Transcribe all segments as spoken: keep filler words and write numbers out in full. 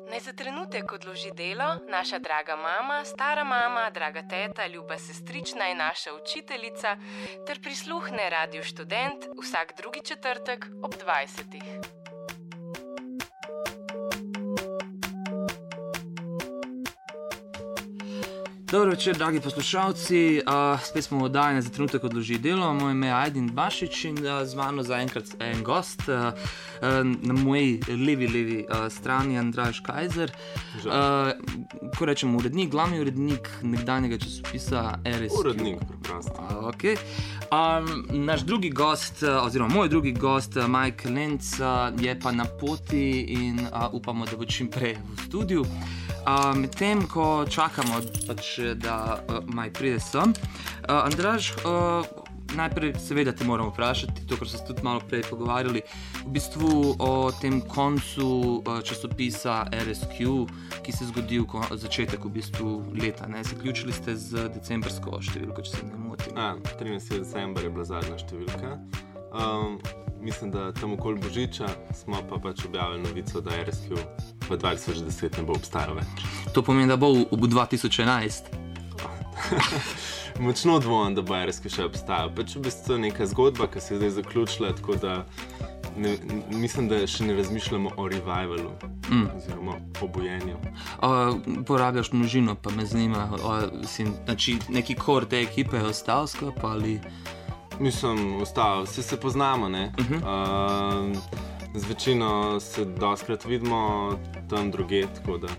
Naj za trenutek odloži delo naša draga mama, stara mama, draga teta, ljuba sestrična in naša učiteljica ter prisluhne Radio Študent vsak drugi četrtek ob dvajsetih. Dobro večer, dragi poslušalci. Uh, spet smo oddajeni za trenutek odloži delo. Moje ime je Ajdin Bašič in uh, z mano zaenkrat en gost. Uh, uh, na moji levi, levi uh, strani Andraž Kajzer. Uh, ko rečem urednik, glavni urednik nekdanjega časopisa R S Q. Urednik, preprosto. Uh, okay. um, naš drugi gost, uh, oziroma moj drugi gost, uh, Mike Lenz, uh, je pa na poti in uh, upamo, da bo čim prej v studiu. Uh, Medtem, ko čakamo, pač, da uh, Maj pride sem, uh, Andraž, uh, najprej seveda te moramo vprašati, to, kar so se tudi malo prej pogovarjali, v bistvu o tem koncu uh, časopisa R S Q, ki se je zgodil ko, začetek v bistvu leta. Ne? Zaključili ste z decembrsko številko, če se ne motim. Ja, trinajstega decembra je bila zadnja številka. Um, mislim, da tam okoli Božiča smo pa pač objavili novico, da R S Q v dva tisoč deset ne bo obstajal več. To pomeni, da bo v, v dva tisoč enajst? Močno dvomim, da bo R S Q še obstajal. Pač v bistvu je neka zgodba, ki se je zdaj zaključila, tako da ne, mislim, da še ne razmišljamo o revivalu, mm. oziroma obujenju. Uh, porabljaš množino, pa me zanima, uh, si, znači, neki kor te ekipe je ostal skup ali... Mislim, ostal, vsi se poznamo, ne? Uh-huh. Uh, z večino se dostkrat vidimo tam drugje, tako da...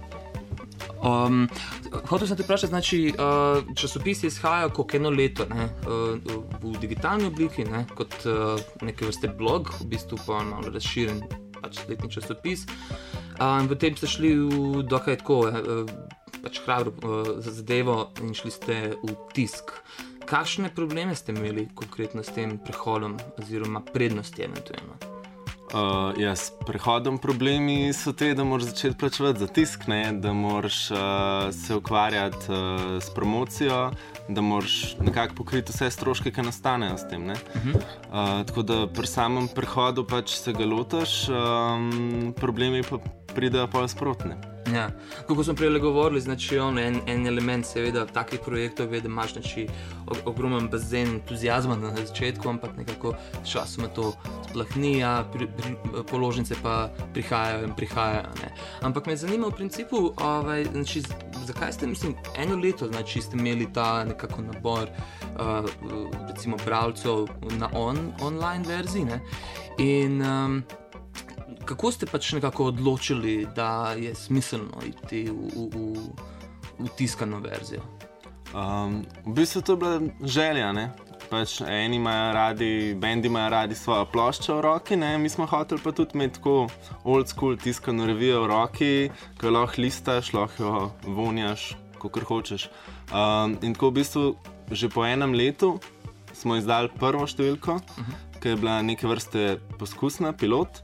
Um, hotel sem te vprašati, znači, uh, časopis je izhajal kot eno leto, ne? Uh, v digitalni obliki, ne? Kot uh, neke vrste blog, v bistvu pa malo razširen pač letni časopis. Uh, in potem ste šli v dokaj tako, uh, pač hrabro uh, za zadevo in šli ste v tisk. Kakšne probleme ste imeli konkretno s tem prehodom oziroma prednosti eventualno? Uh, ja, s prehodom problemi so te, da moraš začeti plačevati za tisk, ne? Da moraš uh, se ukvarjati uh, s promocijo, da moraš nekako pokriti vse stroške, ki nastanejo s tem. Ne? Uh-huh. Uh, tako da pri samem prehodu pač se ga lotaš, um, problemi pa pridejo pa sprotne. Ja, kako smo prej govorili, znači on, en, en element seveda takih projektov je, da imaš znači, ogromen bazen entuzijazma na začetku, ampak nekako s časoma to splahni, a pri, pri, položnice pa prihajajo in prihajajo. Ne. Ampak me zanima v principu, ovaj, znači, zakaj ste, mislim, eno leto znači, ste imeli ta nekako nabor uh, recimo bralcev na on, online verziji, ne? In um, kako ste pač nekako odločili, da je smiselno iti v, v, v, v tiskano verzijo? Um, v bistvu to je bila želja, ne? Pač eni imajo radi, bendi imajo radi svojo ploščo v roki, ne? Mi smo hoteli pa tudi imeti tako old school tiskano revijo v roki, ko lahko listaš, lahko jo vonjaš, kakor hočeš. Um, in tako v bistvu že po enem letu smo izdali prvo številko, uh-huh. ki je bila neke vrste poskusna, pilot.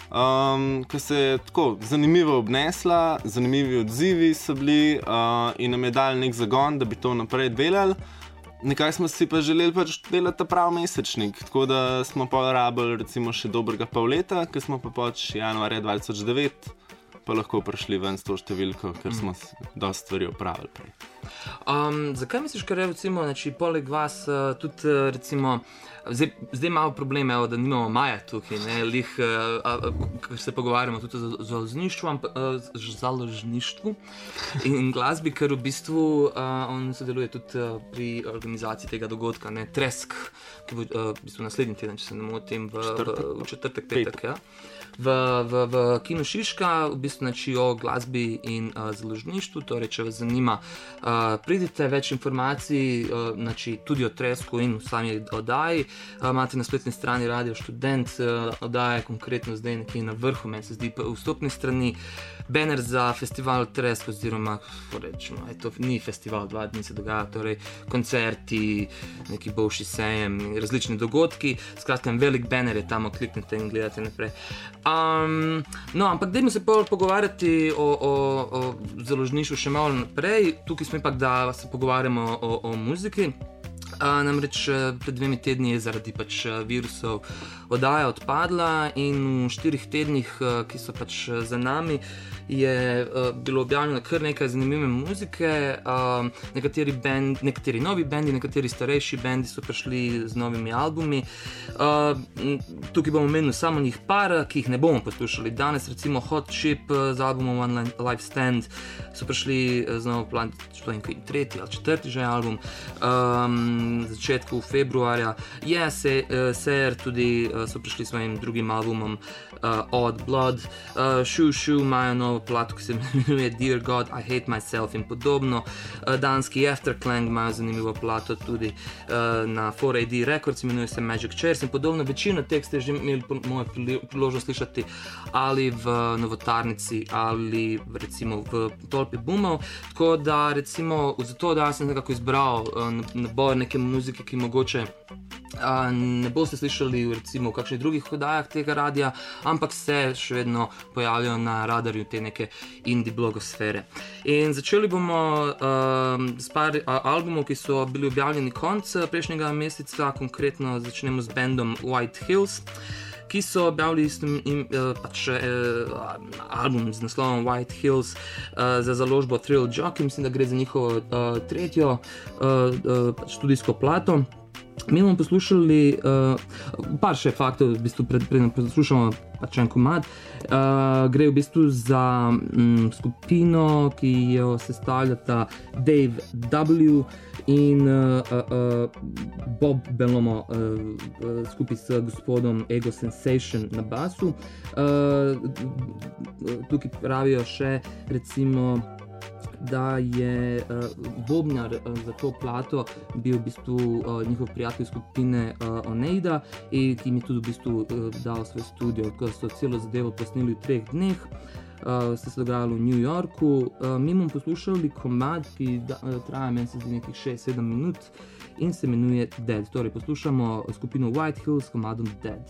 Um, ki se je tako zanimivo obnesla, zanimivi odzivi so bili uh, in nam je dal nek zagon, da bi to naprej delali. Nekaj smo si pa želeli pač delati ta prav mesečnik, tako da smo pa rabili recimo še dobrega pol leta, ki smo pa pač januarja dva tisoč devet pa lahko prišli ven s to številko, ker smo mm. dosti stvari opravili prej. Um, zakaj misliš, ker je recimo, znači, poleg vas uh, tudi uh, recimo, zdaj, zdaj malo probleme, evo, da nimamo Maja tukaj, ne, lih, uh, uh, ker se pogovarjamo tudi o založništvu, uh, založništvu in glasbi, ker v bistvu uh, on sodeluje tudi uh, pri organizaciji tega dogodka, ne, Tresk, ki bo uh, v bistvu naslednji teden, če se ne motim, v, v, v četrtek, petek, ja. V, v, v Kinu Šiška, v bistvu znači o glasbi in uh, založništvu, torej če vas zanima, uh, pridite več informacij, uh, znači tudi o Tresku in v sami oddaji, uh, imate na spletni strani Radio Študent, uh, oddaja je konkretno zdaj nekje na vrhu, meni se zdi pa vstopni strani, banner za festival Tresk, oziroma, rečemo, to ni festival, dva dni se dogaja, torej koncerti, neki bolšji sejem, različni dogodki, skratka en velik banner je tam, kliknite in gledate naprej. Um, no, ampak dajmo se bolj pogovarjati o, o, o založništvu še malo naprej. Tukaj smo ipak, da se pogovarjamo o, o muziki. Uh, namreč pred dvemi tedni je zaradi pač virusov oddaja odpadla in v štirih tednih, uh, ki so pač za nami, je uh, bilo objavljeno kar nekaj zanimive muzike. Uh, nekateri, band, nekateri novi bendi, nekateri starejši bendi so prišli z novimi albumi. Uh, tukaj bomo omenili samo njih par, ki jih ne bomo poslušali danes. Recimo Hot Chip z albumom One Life Stand so prišli z novo plan, tretji ali četrti že album. Um, začetku februarja. Yes, Ser tudi uh, so prišli s svojim drugim albumom uh, Odd Blood. Uh, Shoe Shoe imajo novo plato, ki se imenuje Dear God, I Hate Myself in podobno. Uh, danski Afterclang imajo zanimivo plato tudi uh, na four A D Records, imenuje se Magic Chairs in podobno. Večino teh ste že imeli mojo priložnost slišati ali v Novotarnici ali recimo v Tolpi Bumov. Tako da recimo zato, da sem nekako izbral uh, nabor neke muzike, ki mogoče uh, ne boste slišali recimo v kakšnih drugih oddajah tega radija, ampak se še vedno pojavljajo na radarju te neke indie blogosfere. In začeli bomo uh, s par uh, albumov, ki so bili objavljeni konec prejšnjega meseca, konkretno začnemo z bandom White Hills, ki so objavili im, uh, pač, uh, album z naslovom White Hills uh, za založbo Thrill Jockey. Mislim, da gre za njihovo uh, tretjo uh, uh, pač studijsko plato. Mi bomo poslušali uh, par še faktov, v bistvu pred, predem poslušamo pač en komad. Uh, gre v bistvu za um, skupino, ki jo sestavljata Dave W. in uh, uh, Bob Belomo uh, uh, skupaj s gospodom Ego Sensation na basu. Uh, tukaj pravijo še recimo, da je uh, bobnar uh, za to plato bil v bistvu uh, njihov prijatelj skupine uh, Oneida, in ki mi tudi v bistvu uh, dal svoj studio, tako da so celo zadevo posneli v treh dneh. Uh, se je dogajalo v New Yorku. Uh, mi bomo poslušali komad, ki da, uh, traja meni se zdi nekih šest sedem minut in se imenuje Dead. Torej poslušamo skupino White Hills s komadom Dead.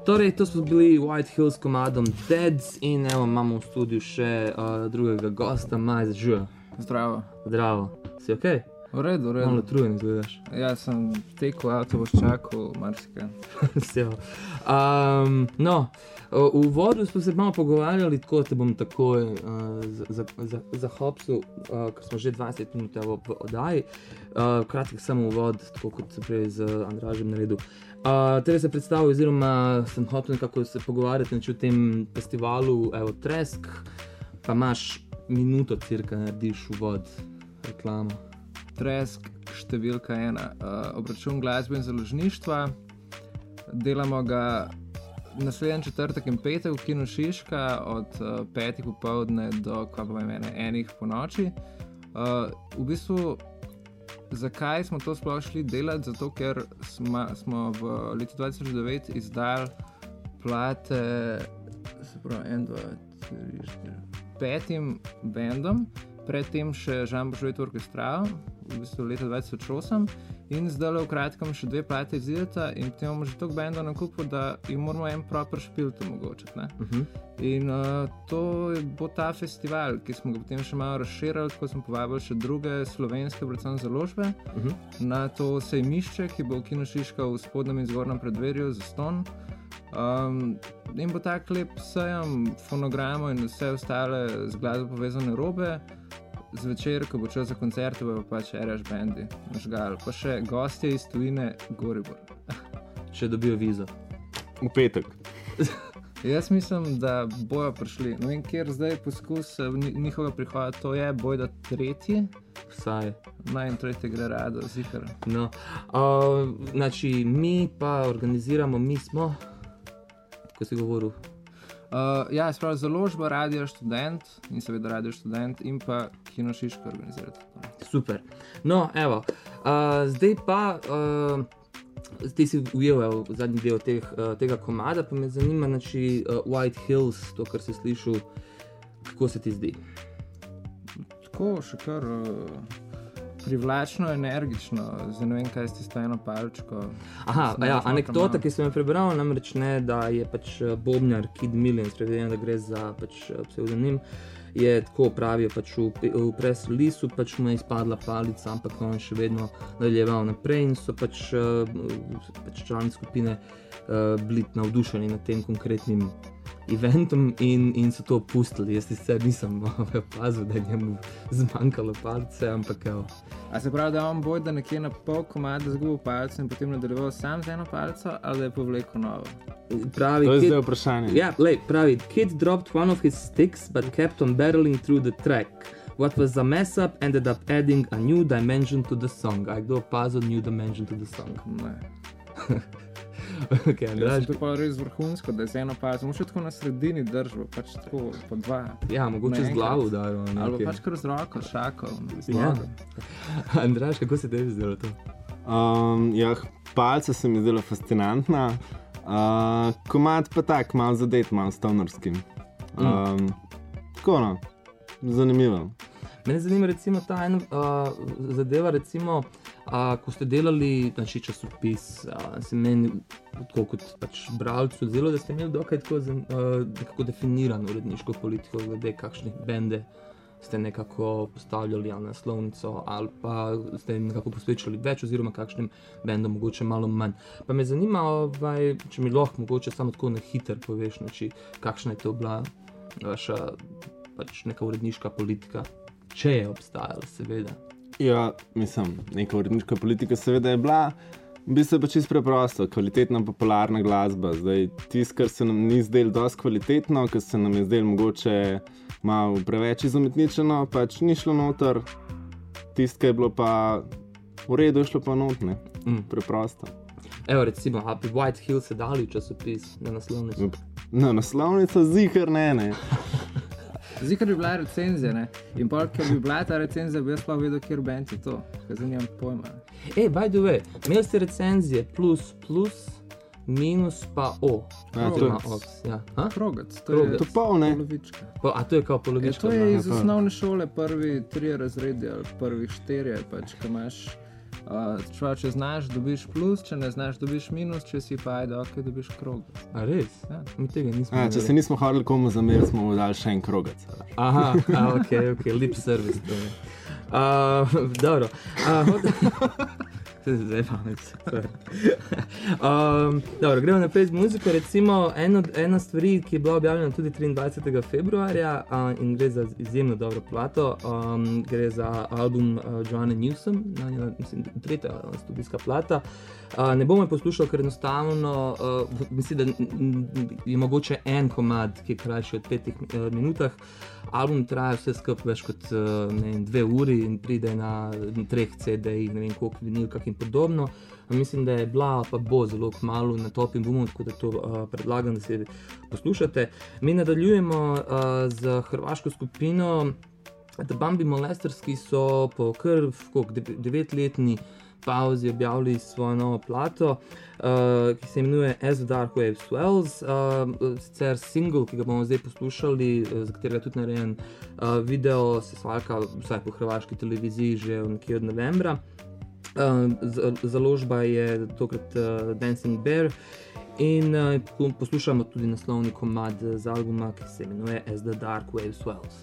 Torej, to smo bili White Hills s komadom Deads in evo imamo v studiu še uh, drugega gosta, Majs Ž. Zdravo. Zdravo. Si okej? Okay? V redu, v redu. Malo trujen izgledaš. Ja, sem tekel avto, boš čakal, marsikaj. Vse. Um, no, v uvodu smo se malo pogovarjali, tako te bom takoj uh, za, za, za hopsu, uh, ker smo že dvajset minut v, v oddaji. Uh, kratek samo uvod, tako kot se prej z Andražem naredil. Uh, Tebe se predstavil, oziroma sem hotel nekako se pogovarjati o tem festivalu, evo, Tresk, pa imaš minuto cirka, narediš uvod, reklamo. Tresk, številka ena, uh, obračun glasbe in založništva. Delamo ga naslednji četrtek in petek v Kinu Šiška od uh, petih popoldne do kva pa mene, enih po noči. Uh, v bistvu, zakaj smo to sploh šli delati? Zato, ker smo, smo v letu dva tisoč devet izdali plate, se pravi, en, dva, tri, štiri, petim bendom, predtem še Žan Božović orkestral, v bistvu leta dva tisoč osem, in zdaj v kratkem še dve plate izideta in potem imamo že toliko bendov na kupu, da jim moramo en proper špilt omogočiti, ne? Uh-huh. In uh, to bo ta festival, ki smo ga potem še malo razširili, tako smo povabili še druge slovenske, predvsem založbe, uh-huh. na to sejmišče, ki bo v Kinu Šiška v spodnjem in zgornjem predverju za ston. Um, in bo tak lep sejem fonogramov in vse ostale z glasbo povezane robe. Zvečer, ko bo čas za koncerte, bo pač Eraš bendi nažgal, pa še gostje iz tujine Goribor. Še dobijo vizo. V petek. Jaz mislim, da bojo prišli. No in kjer zdaj poskus njihovega prihoda, to je bojda tretji. Vsaj. Naj in tretji gre rado, zihar. No, uh, znači mi pa organiziramo, mi smo, ko si govoril, Uh, ja, sprav založba Radio Študent in seveda Radio Študent in pa Kino Šiška organizirati. Super. No, evo, uh, zdaj pa, uh, ti si ujel evo, zadnji del teh, uh, tega komada, pa me zanima, znači uh, White Hills, to, kar si slišal, kako se ti zdi? Tako, še kar uh, privlačno, energično, zdaj ne vem, kaj ste s to eno palčko. Aha, ja, anekdota, ki sem jo prebral, namreč ne, da je pač bobnar Kid Millions, prevedeno, da gre za pač psevdonim, je tako pravijo pač v, v press releaseu, pač mu je izpadla palica, ampak on še vedno nadaljeval naprej in so pač, pač člani skupine uh, bili navdušeni nad tem konkretnim eventom in, in so to opustili. Jaz sicer nisem opazil, da je njemu zmanjkalo palice, ampak evo. A se pravi, da on boj, da nekje na pol komada zgubil palico in potem nadaljeval sam z eno palico, ali da je povlekel novo? Pravi, to je kid, zdaj vprašanje. Ja, lej, pravi, Kid dropped one of his sticks, but kept on barreling through the track. What was a mess up ended up adding a new dimension to the song. A je kdo opazil new dimension to the song? Ne. Okay, Andraž, to je pa res vrhunsko, da je z eno palico, moš tako na sredini držbo, pač tako po dva. Ja, mogoče z glavo udaril. Ali pač kar z roko, šako. Ja. Andraž, kako se tebi zdelo to? Um, ja, palica se mi zdela fascinantna, uh, komad pa tak, malo zadet, malo stonerskim. Um, mm. Tako no, zanimivo. Mene zanima recimo ta ena uh, zadeva, recimo, uh, ko ste delali znači, časopis, uh, se meni tako kot pač bralcu zdelo, da ste imeli dokaj tako uh, nekako definirano uredniško politiko, glede kakšnih bende ste nekako postavljali na naslovnico ali pa ste nekako posvečali več oziroma kakšnim bendom mogoče malo manj. Pa me zanima, ovaj, če mi lahko mogoče samo tako na hiter poveš, znači, kakšna je to bila vaša pač neka uredniška politika. Če je obstajala, seveda. Ja, mislim, neka uredniška politika seveda je bila, v bistvu pa čisto preprosto, kvalitetna popularna glasba. Zdaj, tisto, kar se nam ni zdelo dosti kvalitetno, kar se nam je zdelo mogoče malo preveč izumetničeno, pač ni šlo noter, tisto, kar je bilo pa v redu, je šlo pa not, ne, mm. preprosto. Evo recimo, a bi White Hills se dali časopis na naslovnico? Na naslovnico zihar ne, ne. Zikar bi bila recenzija, ne? In pol, ker bi bila ta recenzija, bi jaz pa vedel, kjer band je to, ker za njim pojma. Ej, by the way, imeli ste recenzije plus, plus, minus pa O. Ja, to je ja. Krogac, to Krogac. je to pol, ne? polovička. Po, a to je kao polovička? E, to je iz osnovne šole prvi tri razredi ali prvih štiri, pač, ko imaš Uh, čva, če znaš, dobiš plus, če ne znaš, dobiš minus, če si pa ajde, ok, dobiš krogec. A res? Ja. Mi tega nismo. A, če se nismo hodili komu zameriti, smo mu dali še en krogec. Aha, a, ok, ok, lip service. Uh, dobro. Uh, Zdaj pamet. um, dobro, gremo naprej z muziko. Recimo, eno, ena stvari, ki je bila objavljena tudi triindvajsetega februarja uh, in gre za izjemno dobro plato. Um, gre za album uh, Joanne Newsom, na, mislim, tretja studijska plata. Uh, ne bom je poslušal, ker enostavno uh, mislim, da je mogoče en komad, ki je krajši od petih uh, minutah. Album traja vse skupaj več kot uh, ne vem, dve uri in pride na treh C D-jih, ne vem koliko vinilkah in podobno. Mislim, da je bila pa bo zelo kmalu na top in boom, tako da to uh, predlagam, da si poslušate. Mi nadaljujemo uh, z hrvaško skupino The Bambi Molesters, ki so po kar devetletni pauzi objavili svojo novo plato, uh, ki se imenuje As the Dark Wave Swells. Uh, sicer single, ki ga bomo zdaj poslušali, uh, za katerega je tudi narejen uh, video, se svalka vsaj po hrvaški televiziji že nekje od novembra. Uh, založba je tokrat uh, Dancing Bear in uh, poslušamo tudi naslovni komad z albuma, ki se imenuje As the Dark Wave Swells.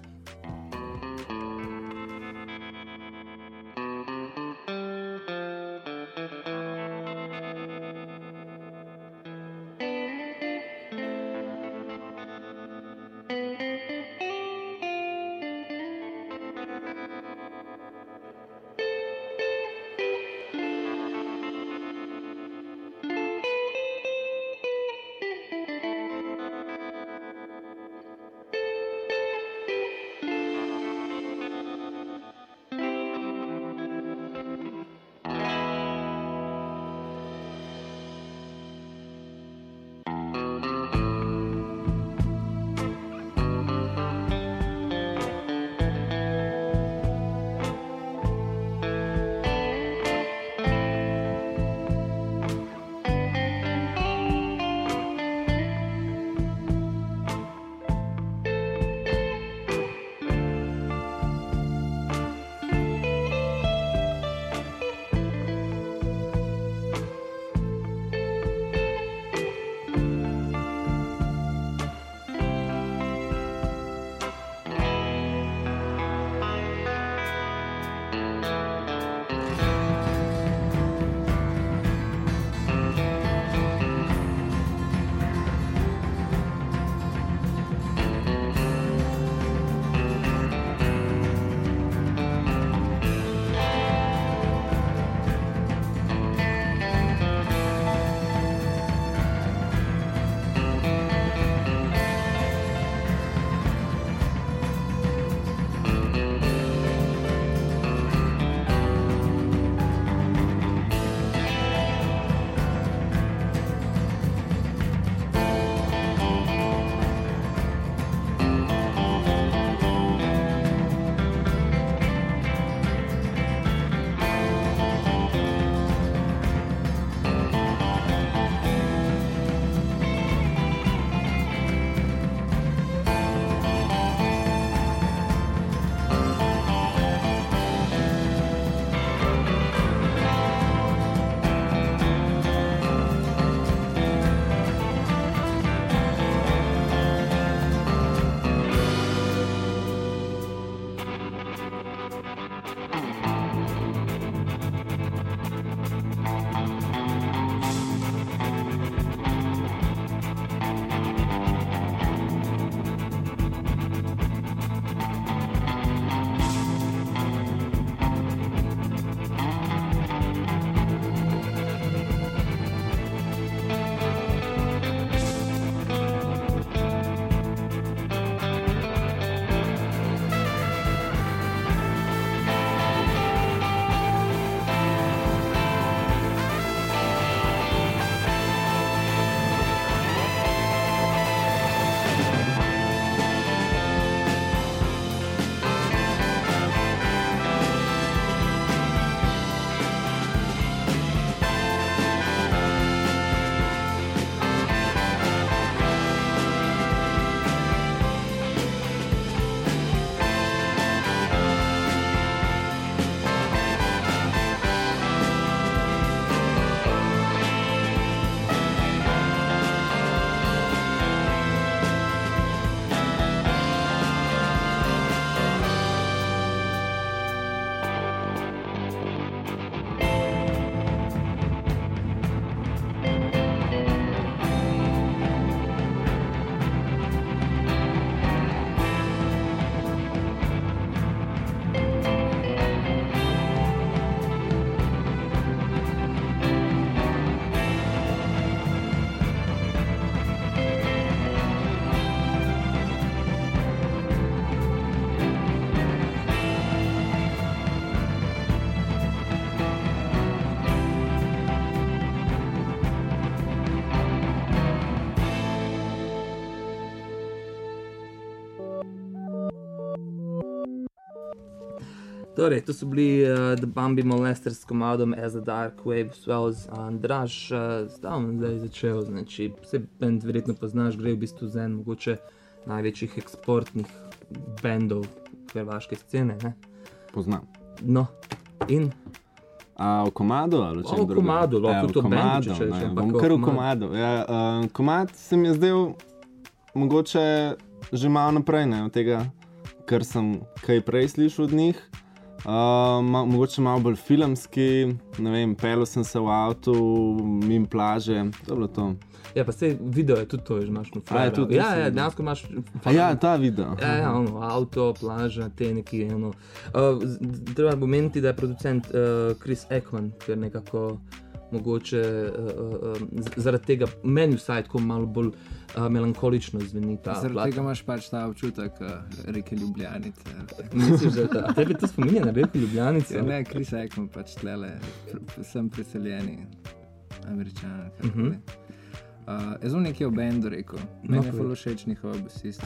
Torej, to so bili uh, The Bambi Molesters s komadom As the Dark Wave Swells. Andraž, uh, zdavno zdaj začel, znači, vse band verjetno poznaš, gre v bistvu za en mogoče največjih eksportnih bandov hrvaške scene, ne? Poznam. No, in? A v komadu ali čem drugem? V komadu, lahko to bandu, če če. Bom kar v komadu. Ja, uh, komad se mi je zdel mogoče že malo naprej, ne, od tega, kar sem kaj prej slišal od njih. Uh, ma, mogoče malo bolj filmski, ne vem, pelil sem se v avtu, mimo plaže, to je bilo to. Ja, pa sej video je tudi to, že imaš na flyer. Ja, ja, dejansko imaš... A ja, ta video. Ja, ja, ono, avto, plaža, te neki, ono. Uh, treba pomeniti, da je producent uh, Chris Ekman, ker nekako mogoče uh, uh, zaradi tega meni vsaj tako malo bolj uh, melankolično zveni ta zaradi plat. Tega imaš pač ta občutek uh, reke Ljubljanice. Misliš, da ta, tebi to spominja na reke Ljubljanice? Ja, ne, Chris Ekman pač tlele, pr sem preseljeni Američani. Uh -huh. uh, jaz bom nekaj o bendu rekel, meni no, je ful všeč njihova basista.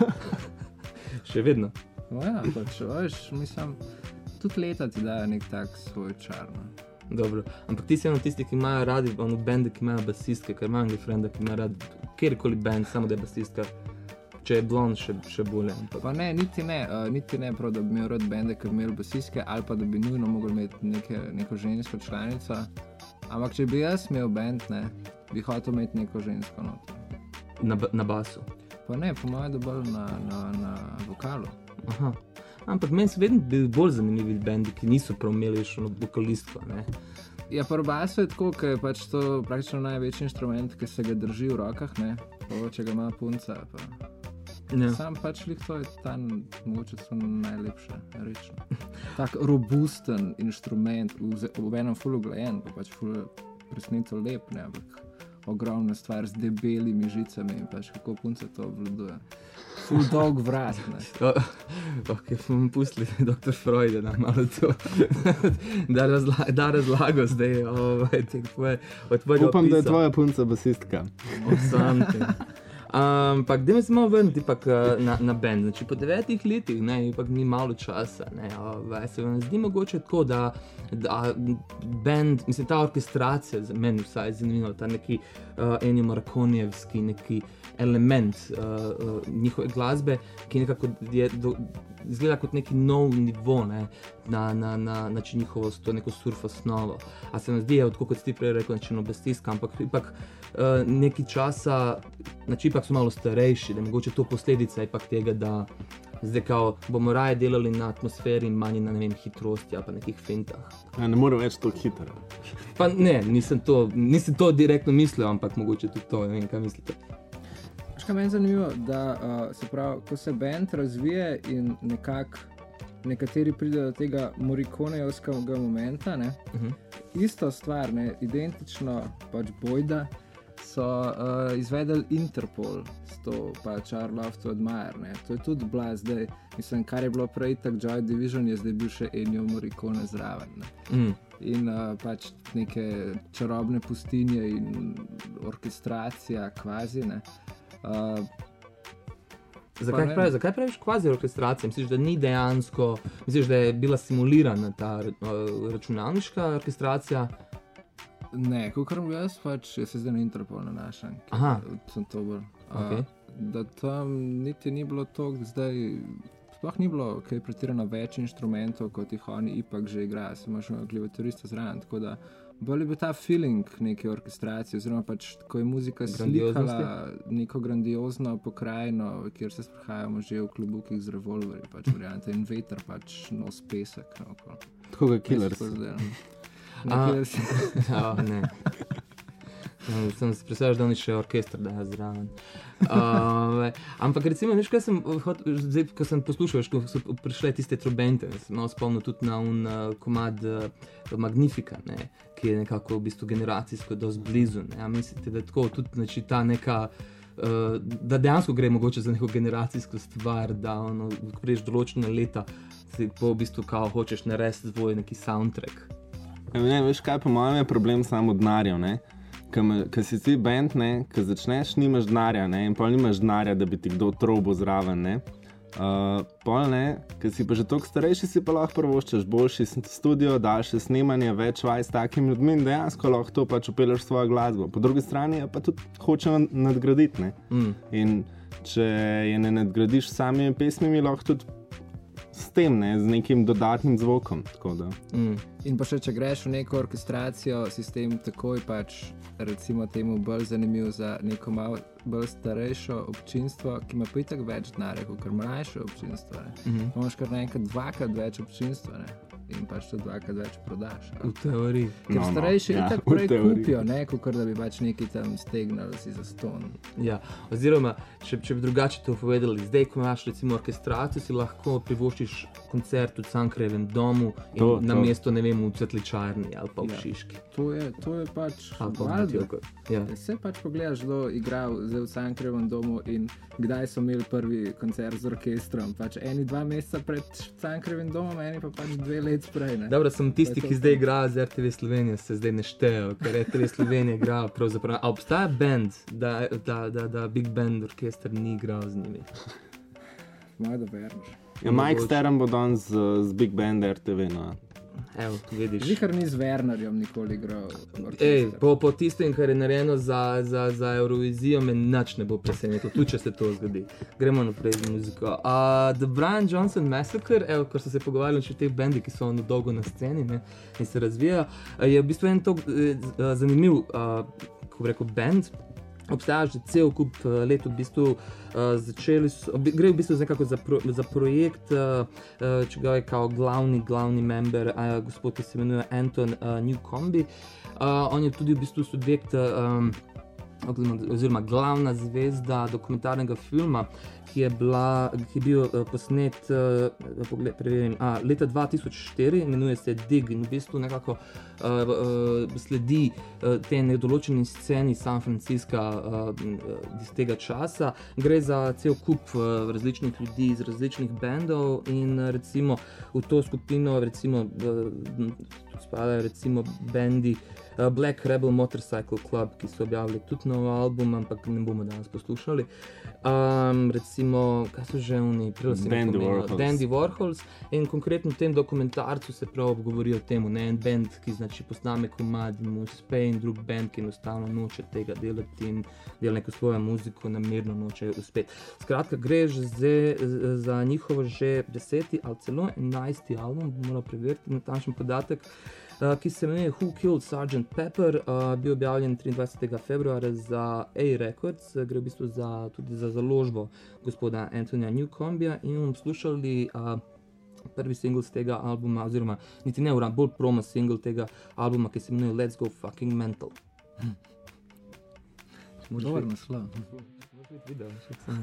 Še vedno? O ja, pač, veš, mislim, tudi leta ti dajo nek tak svoj čar, no. Dobro, ampak ti si eno tisti, ki imajo radi ono bende, ki imajo basistke, ker imam nekaj frenda, ki ima rad kjerkoli bend, samo da je basistka. Če je blond, še, še bolje. Ampak. Pa ne, niti ne, uh, niti ne prav, da bi imel rad bende, ki bi imel basistke, ali pa da bi nujno mogel imeti neke, neko žensko članico. Ampak če bi jaz imel bend, ne, bi hotel imeti neko žensko noto. Na, na basu? Pa ne, po mojem, da bolj na, na, na vokalu. Aha. Ampak meni so vedno bili bolj zanimivi bendi, ki niso prav imeli še ono vokalistko, ne? Ja, pri basu je tako, ker je pač to praktično največji inštrument, ki se ga drži v rokah, ne? Pa če ga ima punca, pa... Ja. Sam pač lih to je ta, mogoče so najlepše reči. Tak robusten inštrument, v, v enem ful uglajen, pa pač ful presneto lep, ne? Ampak ogromna stvar z debelimi žicami in pač kako punce to obvladuje. Ful dolg vrat, ne. Ok, bomo pustili doktor Freud, da nam malo to da, razla da razlago zdaj ovaj, tvoje, od tvojega Upam, opisa. da je tvoja punca basistka. Obsamte. Ampak, um, da me se malo vrniti ipak na, na band. Znači, po devetih letih, ne, ipak ni malo časa, ne, ovaj, se vam zdi mogoče tako, da, da band, mislim, ta orkestracija, za meni vsaj je zanimivo, ta neki uh, Ennio Morriconejevski neki element uh, uh, njihove glasbe, ki nekako je do, izgleda kot neki nov nivo, ne, na, na, na, znači njihovo to neko surf osnovo. A se vam zdi, je, tako kot ti prej rekel, znači basistka, ampak ipak uh, neki časa, znači ipak so malo starejši, da mogoče to posledica ipak tega, da zdaj kao bomo raje delali na atmosferi in manj na, ne vem, hitrosti ali pa nekih fintah. Ja, ne morem več to hitro. Pa ne, nisem to, nisem to direktno mislil, ampak mogoče tudi to, ne vem, kaj mislite. Kaj meni je zanimivo, da uh, se pravi, ko se band razvije in nekako nekateri pridejo do tega Morriconejevskega momenta, ne, uh -huh. isto stvar, ne, identično pač bojda, so uh, izvedeli Interpol s to pač Our Love to Admire, ne. To je tudi bila zdaj, mislim, kar je bilo prej tak Joy Division, je zdaj bil še Ennio Morricone zraven, ne. Mm. In uh, pač neke čarobne pustinje in orkestracija kvazi, ne. Uh, zakaj, pravi, zakaj praviš kvazi orkestracija? Misliš, da ni dejansko, misliš, da je bila simulirana ta uh, računalniška orkestracija? Ne, kakor bi jaz, pač jaz se zdaj na Interpol nanašam, sem to bolj. Okay. Uh, da tam niti ni bilo to, zdaj, sploh ni bilo kaj pretirano več inštrumentov, kot jih oni ipak že igrajo, se imaš klaviaturista zraven, tako da bolj je bil ta feeling neke orkestracije, oziroma pač, ko je muzika slikala neko grandiozno pokrajino, kjer se sprehajamo že v klobukih z revolverji, pač variante, in veter pač nos pesek naokolo. Tako ga Killers. Nekaj si... oh, ne. Sem se predstavljal, da oni še orkester dajo zraven. Uh, ampak recimo, veš, kaj sem, zdaj, ko sem poslušal, ko so prišle tiste trobente, sem malo spomnil tudi na un uh, komad uh, Magnifica, ne, ki je nekako v bistvu generacijsko dosti blizu. Ne. A mislite, da tako tudi znači, ta neka, uh, da dejansko gre mogoče za neko generacijsko stvar, da ono, ko priješ določene leta, si po v bistvu kao hočeš narediti tvoj neki soundtrack. Ne, veš kaj, po mojem je problem samo denarjev, ne? Ker si ti band, ne, ko začneš, nimaš denarja, ne, in pol nimaš denarja, da bi ti kdo trobo zraven, ne. Uh, pol ne, ker si pa že toliko starejši, si pa lahko prvoščaš boljši studio, daljše snemanje, več vaj s takimi ljudmi in dejansko lahko to pač upeljaš svojo glasbo. Po drugi strani je pa tudi hoče nadgraditi, ne. Mm. In če je ne nadgradiš s samimi pesmimi, lahko tudi s tem, ne, z nekim dodatnim zvokom. Tako da. Mm. In pa še, če greš v neko orkestracijo, sistem takoj pač recimo temu bolj zanimiv za neko malo bolj starejšo občinstvo, ki ima pa itak več denarja, kot mlajše občinstvo. Mhm. Imaš kar naenkrat dvakrat več občinstva, ne? In pač to dvakrat več prodaš. V teoriji. Ker No, no, starejši ja, itak v prej teoriji. kupijo, ne, kot da bi pač neki tam stegnali si za ston. Ja, oziroma, če, če bi drugače to povedali, zdaj, ko imaš recimo orkestracijo, si lahko privoščiš koncert v Cankarjevem domu in To, na to. mesto, ne vem, v Cvetličarni ali pa v Ja. Šiški. To je, to je pač Ali pa v valjda. Metjoku. Ja. Se pač pogledaš, kdo igral zdaj v Cankarjevem domu in kdaj so imeli prvi koncert z orkestrom. Pač eni dva meseca pred Cankarjevem domom, eni pa pač dve let prej. Ne? Dobro, sem tisti, To je ki to. zdaj igrajo z R T V Slovenije, se zdaj ne štejejo, ker R T V Slovenija igra pravzaprav. A obstaja band, da, da, da, da Big Band orkester ni igral z njimi? Malo da verjameš. Ja, Mike Stern bo dan z, z Big Band R T V. No. Evo, vidiš. Zihar ni z Wernerjem nikoli igral orkester. Ej, po, po tistem, kar je narejeno za, za, za Eurovizijo, me nič ne bo presenetilo, tudi če se to zgodi. Gremo naprej z muziko. Uh, The Brian Johnson Massacre, evo, ko so se pogovarjali še o teh bendih, ki so ono dolgo na sceni, ne, in se razvijajo, uh, je v bistvu en to uh, zanimiv, uh, kako bi rekel, band. Obstaja že cel kup uh, let, v bistvu uh, začeli so, ob, gre v bistvu za, nekako za, pro, za projekt, uh, uh, če ga je kao glavni, glavni member, uh, gospod, ki se imenuje Anton uh, Newcombe. Uh, on je tudi v bistvu subjekt, um, oziroma glavna zvezda dokumentarnega filma, ki je, bila, ki je bil uh, posnet uh, pogled, preverim, a, leta dva tisoč štiri, imenuje se Dig in v bistvu nekako uh, uh, sledi uh, tej nedoločeni sceni San Francisca uh, iz tega časa. Gre za cel kup uh, različnih ljudi iz različnih bendov in uh, recimo v to skupino recimo uh, spadajo recimo bendi uh, Black Rebel Motorcycle Club, ki so objavili tudi nov album, ampak ne bomo danes poslušali. Um, recimo, kaj so že oni? Dandy Warhols. Dandy Warhols. In konkretno v tem dokumentarcu se prav govori o tem, ne en band, ki znači posname komad in mu uspe, in drug band, ki enostavno noče tega delati in dela neko svojo muziko, namerno noče uspeti. Skratka, gre že zdaj za njihovo že deseti ali celo enajsti album, moram preveriti natančen podatek, Uh, ki se imenuje Who Killed Sergeant Pepper, uh, bil objavljen triindvajsetega februarja za A Records, gre v bistvu za, tudi za založbo gospoda Antonija Newcombea in bomo slušali uh, prvi single z tega albuma, oziroma niti ne uran, bolj promo single tega albuma, ki se imenuje Let's Go Fucking Mental. Hm. Dobar naslov. Video, še sem.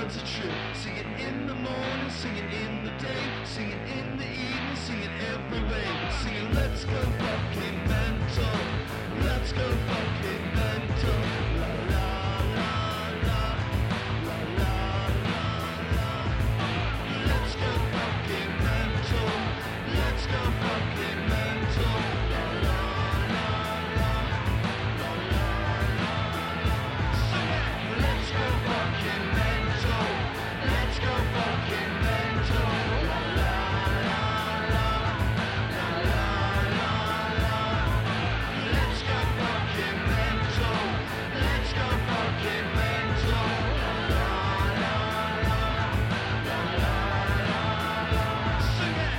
love's a trip. Sing it in the morning, sing it in the day, sing it in the evening, sing it every way. Sing it, let's go fucking mental, let's go fucking mental. La la la la, la la la la. Let's go fucking mental, let's go fucking mental. La la la la, la la la la. Sing it, let's go fucking mental, let's go fucking mental. La la la la, la la la la. Let's go fucking mental, let's go fucking mental. La la la la, la la la la. Sing it.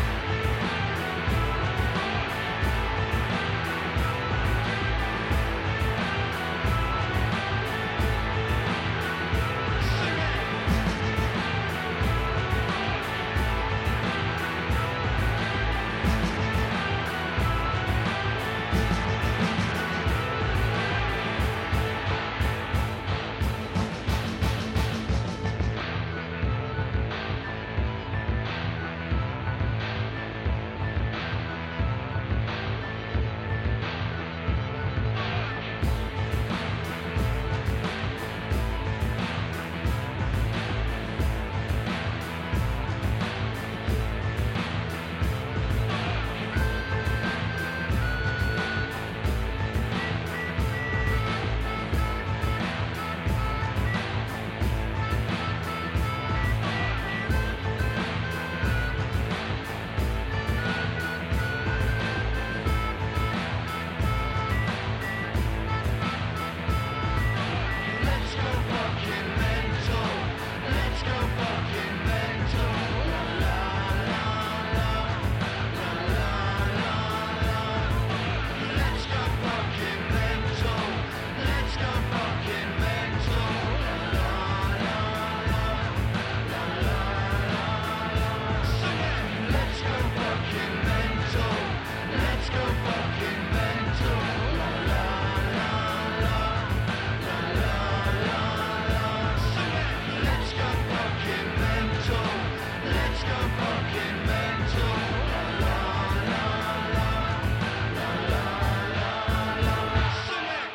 Let's go fucking mental, let's go fucking mental. La la la la, la la la la. Let's go fucking mental, let's go fucking mental. La la la la, la la la la. Sing it, let's go fucking mental, let's go fucking mental. La la la la, la la la la. Sing it, let's go fucking mental, let's go fucking mental. La la la la, la la la la. Sing it.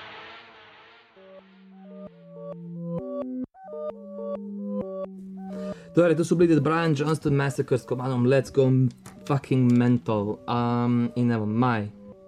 Torej, to so bili The Brian Johnston Massacre s komadom Let's Go Fucking Mental. Um, in evo, Maj.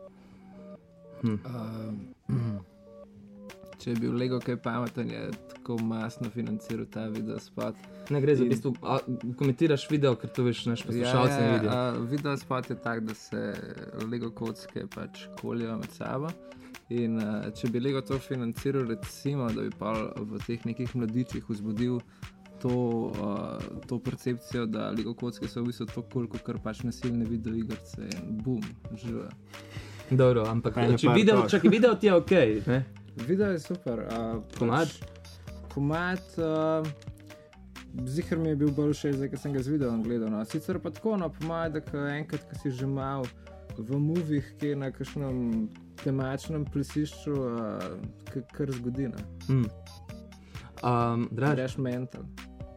Um, če je bil Lego kaj pameten, je tako masno financiral ta video spot. Ne gre za v In- bistvu, a, komentiraš video, ker to veš, naš poslušalci ne vidijo. Ja, video spot je tak, da se Lego kocke pač kolijo med sabo. In uh, če bi Lego to financiral, recimo, da bi pa v teh nekih mladičih vzbudil to, uh, to percepcijo, da Lego kocke so v bistvu to koliko, kar pač nasilne videoigrice in bum, živa. Dobro, ampak Ene če par video, točk. čakaj, video ti je okej, ne? Video je super. Uh, Komad? Pač, komad, uh, zihar mi je bil bolj všeč, zdaj, ko sem ga z videom gledal. No. Sicer pa tako, no, pomaj, da ko enkrat, ko si že mal v movih, ki je na kakšnem temačnem plesišču, uh, kar zgodi, ne. Mm. Um, Draž, Greš mental.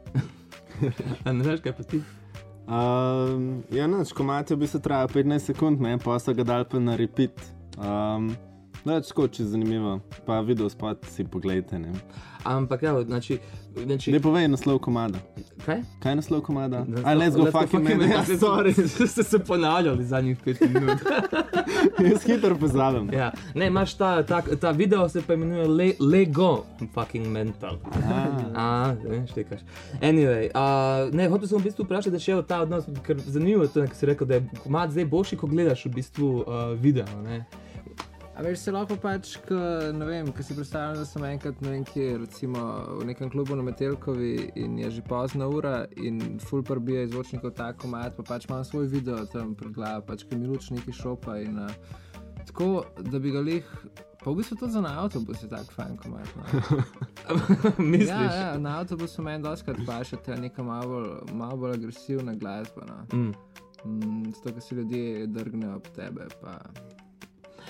a ne veš, kaj pa ti? Um, ja, noč, komat je v bistvu trajal petnajst sekund, ne, pa so ga dali pa na repeat. Um, no, skoči zanimivo, pa video spot si pogledajte, ne. Ampak evo, znači, znači Ne povej naslov komada. kaj? Kaj je naslov komada? Let's A, let's go fucking mental. Ja, mental. sorry, Ste se ponavljali zadnjih pet minut. jaz hitro pozabim. Ja, ne, imaš ta, ta, ta video se pa imenuje Le, Lego Fucking Mental. A, ne, štekaš. Anyway, uh, ne, hotel sem v bistvu vprašati, da še je ta odnos, ker zanimivo je to, ne, ko si rekel, da je komad zdaj boljši, ko gledaš v bistvu uh, video, ne. A veš, se lahko pač, ko, ne vem, ko si predstavljam, da sem enkrat, ne vem kje, recimo v nekem klubu na Metelkovi in je že pozna ura in ful prbija iz zvočnikov ta komad, pa pač imam svoj video tam pred glavo, pač ki mi luč neki šopa in uh, tako, da bi ga lih, pa v bistvu tudi za na avtobus je tak fajn komad. No. Misliš? Ja, ja, na avtobusu meni doskrat paše ta neka malo bolj, malo bolj agresivna glasba, no. Mm. Mm, zato, ker si ljudje drgnejo ob tebe, pa...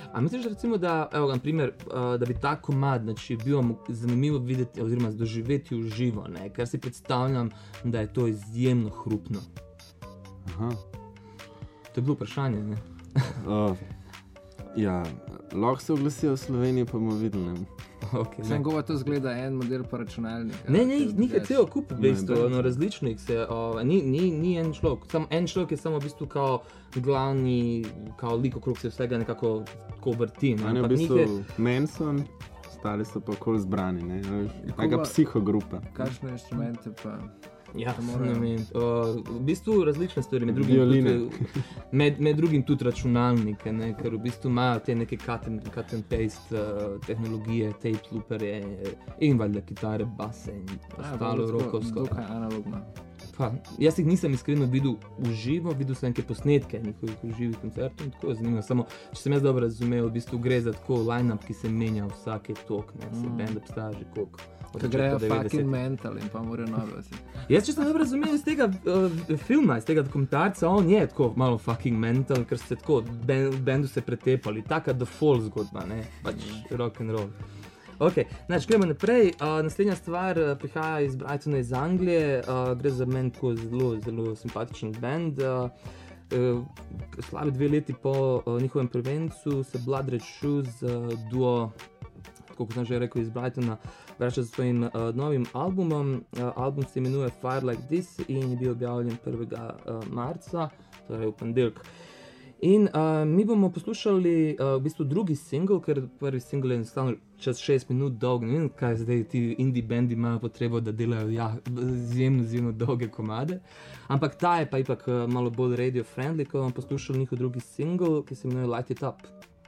A misliš, recimo, da, evo, na primer, uh, da bi ta komad, znači, bil zanimivo videti oziroma doživeti v živo, ne? Ker si predstavljam, da je to izjemno hrupno. Aha. To je bilo vprašanje, ne? Uh, ja, lahko se oglasijo v Sloveniji, pa bomo videli. Ne? Okay, Sem govoril, to zgleda en model pa računalnik. Ne, ne, njih je cel kup v bistvu, Ne, no, različnih se, o, ni, ni, ni en človek, samo en človek je samo v bistvu kao glavni, kao lik okrog se vsega nekako tako vrti, ne, On je v ampak njih bistvu je, Manson, stari so pa okoli zbrani, ne? Koga- Taka psihogrupa. Kakšne inštrumente pa... ja, to morajo. ne vem, o, v bistvu različne stvari, med drugim, Violine. tudi, med, med drugim tudi računalnike, ne, ker v bistvu imajo te neke cut and, cut and paste uh, tehnologije, tape looperje in valjda kitare, base in ostalo rokovsko. Dokaj analogno. Pa, jaz jih nisem iskreno videl v živo, videl sem neke posnetke njihovih v živih koncertov in tako je zanimivo. Samo, če sem jaz dobro razumel, v bistvu gre za tako line-up, ki se menja vsake tok, ne, se Mm. band obstaja že koliko. od Ko začetka grejo devetdesetih. fucking mental in pa morajo nove si. Jaz, če sem dobro razumel iz tega uh, filma, iz tega dokumentarca, on je tako malo fucking mental, ker se tako v ben- v bendu se pretepali, taka The Fall zgodba, ne, pač rock and roll. Ok, znači gremo naprej. Uh, naslednja stvar uh, prihaja iz Brightona iz Anglije, uh, gre za meni tako zelo, zelo simpatičen band. Uh, uh, slabi dve leti po uh, njihovem prvencu se Blood Red Shoes, uh, duo, tako kot sem že rekel, iz Brightona, vrača s svojim uh, novim albumom. Uh, album se imenuje Fire Like This in je bil objavljen prvega Uh, marca, torej v ponedeljek. In uh, mi bomo poslušali uh, v bistvu drugi single, ker prvi single je enostavno čez šest minut dolg. Ne vem, kaj zdaj ti indie bendi imajo potrebo, da delajo ja, izjemno, izjemno dolge komade. Ampak ta je pa ipak uh, malo bolj radio friendly, ko bomo poslušali njihov drugi single, ki se imenuje Light It Up.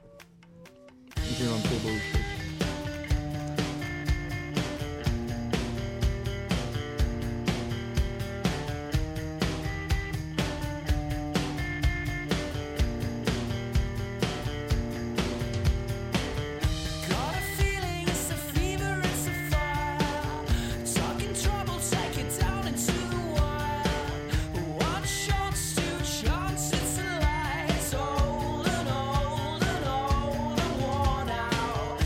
Mislim, da vam to bo všeč. Got a feeling it's a fever, it's a fire. Talking trouble, take it down into the wire. One shot's two chances, it's a lie. It's old and old and old and worn out.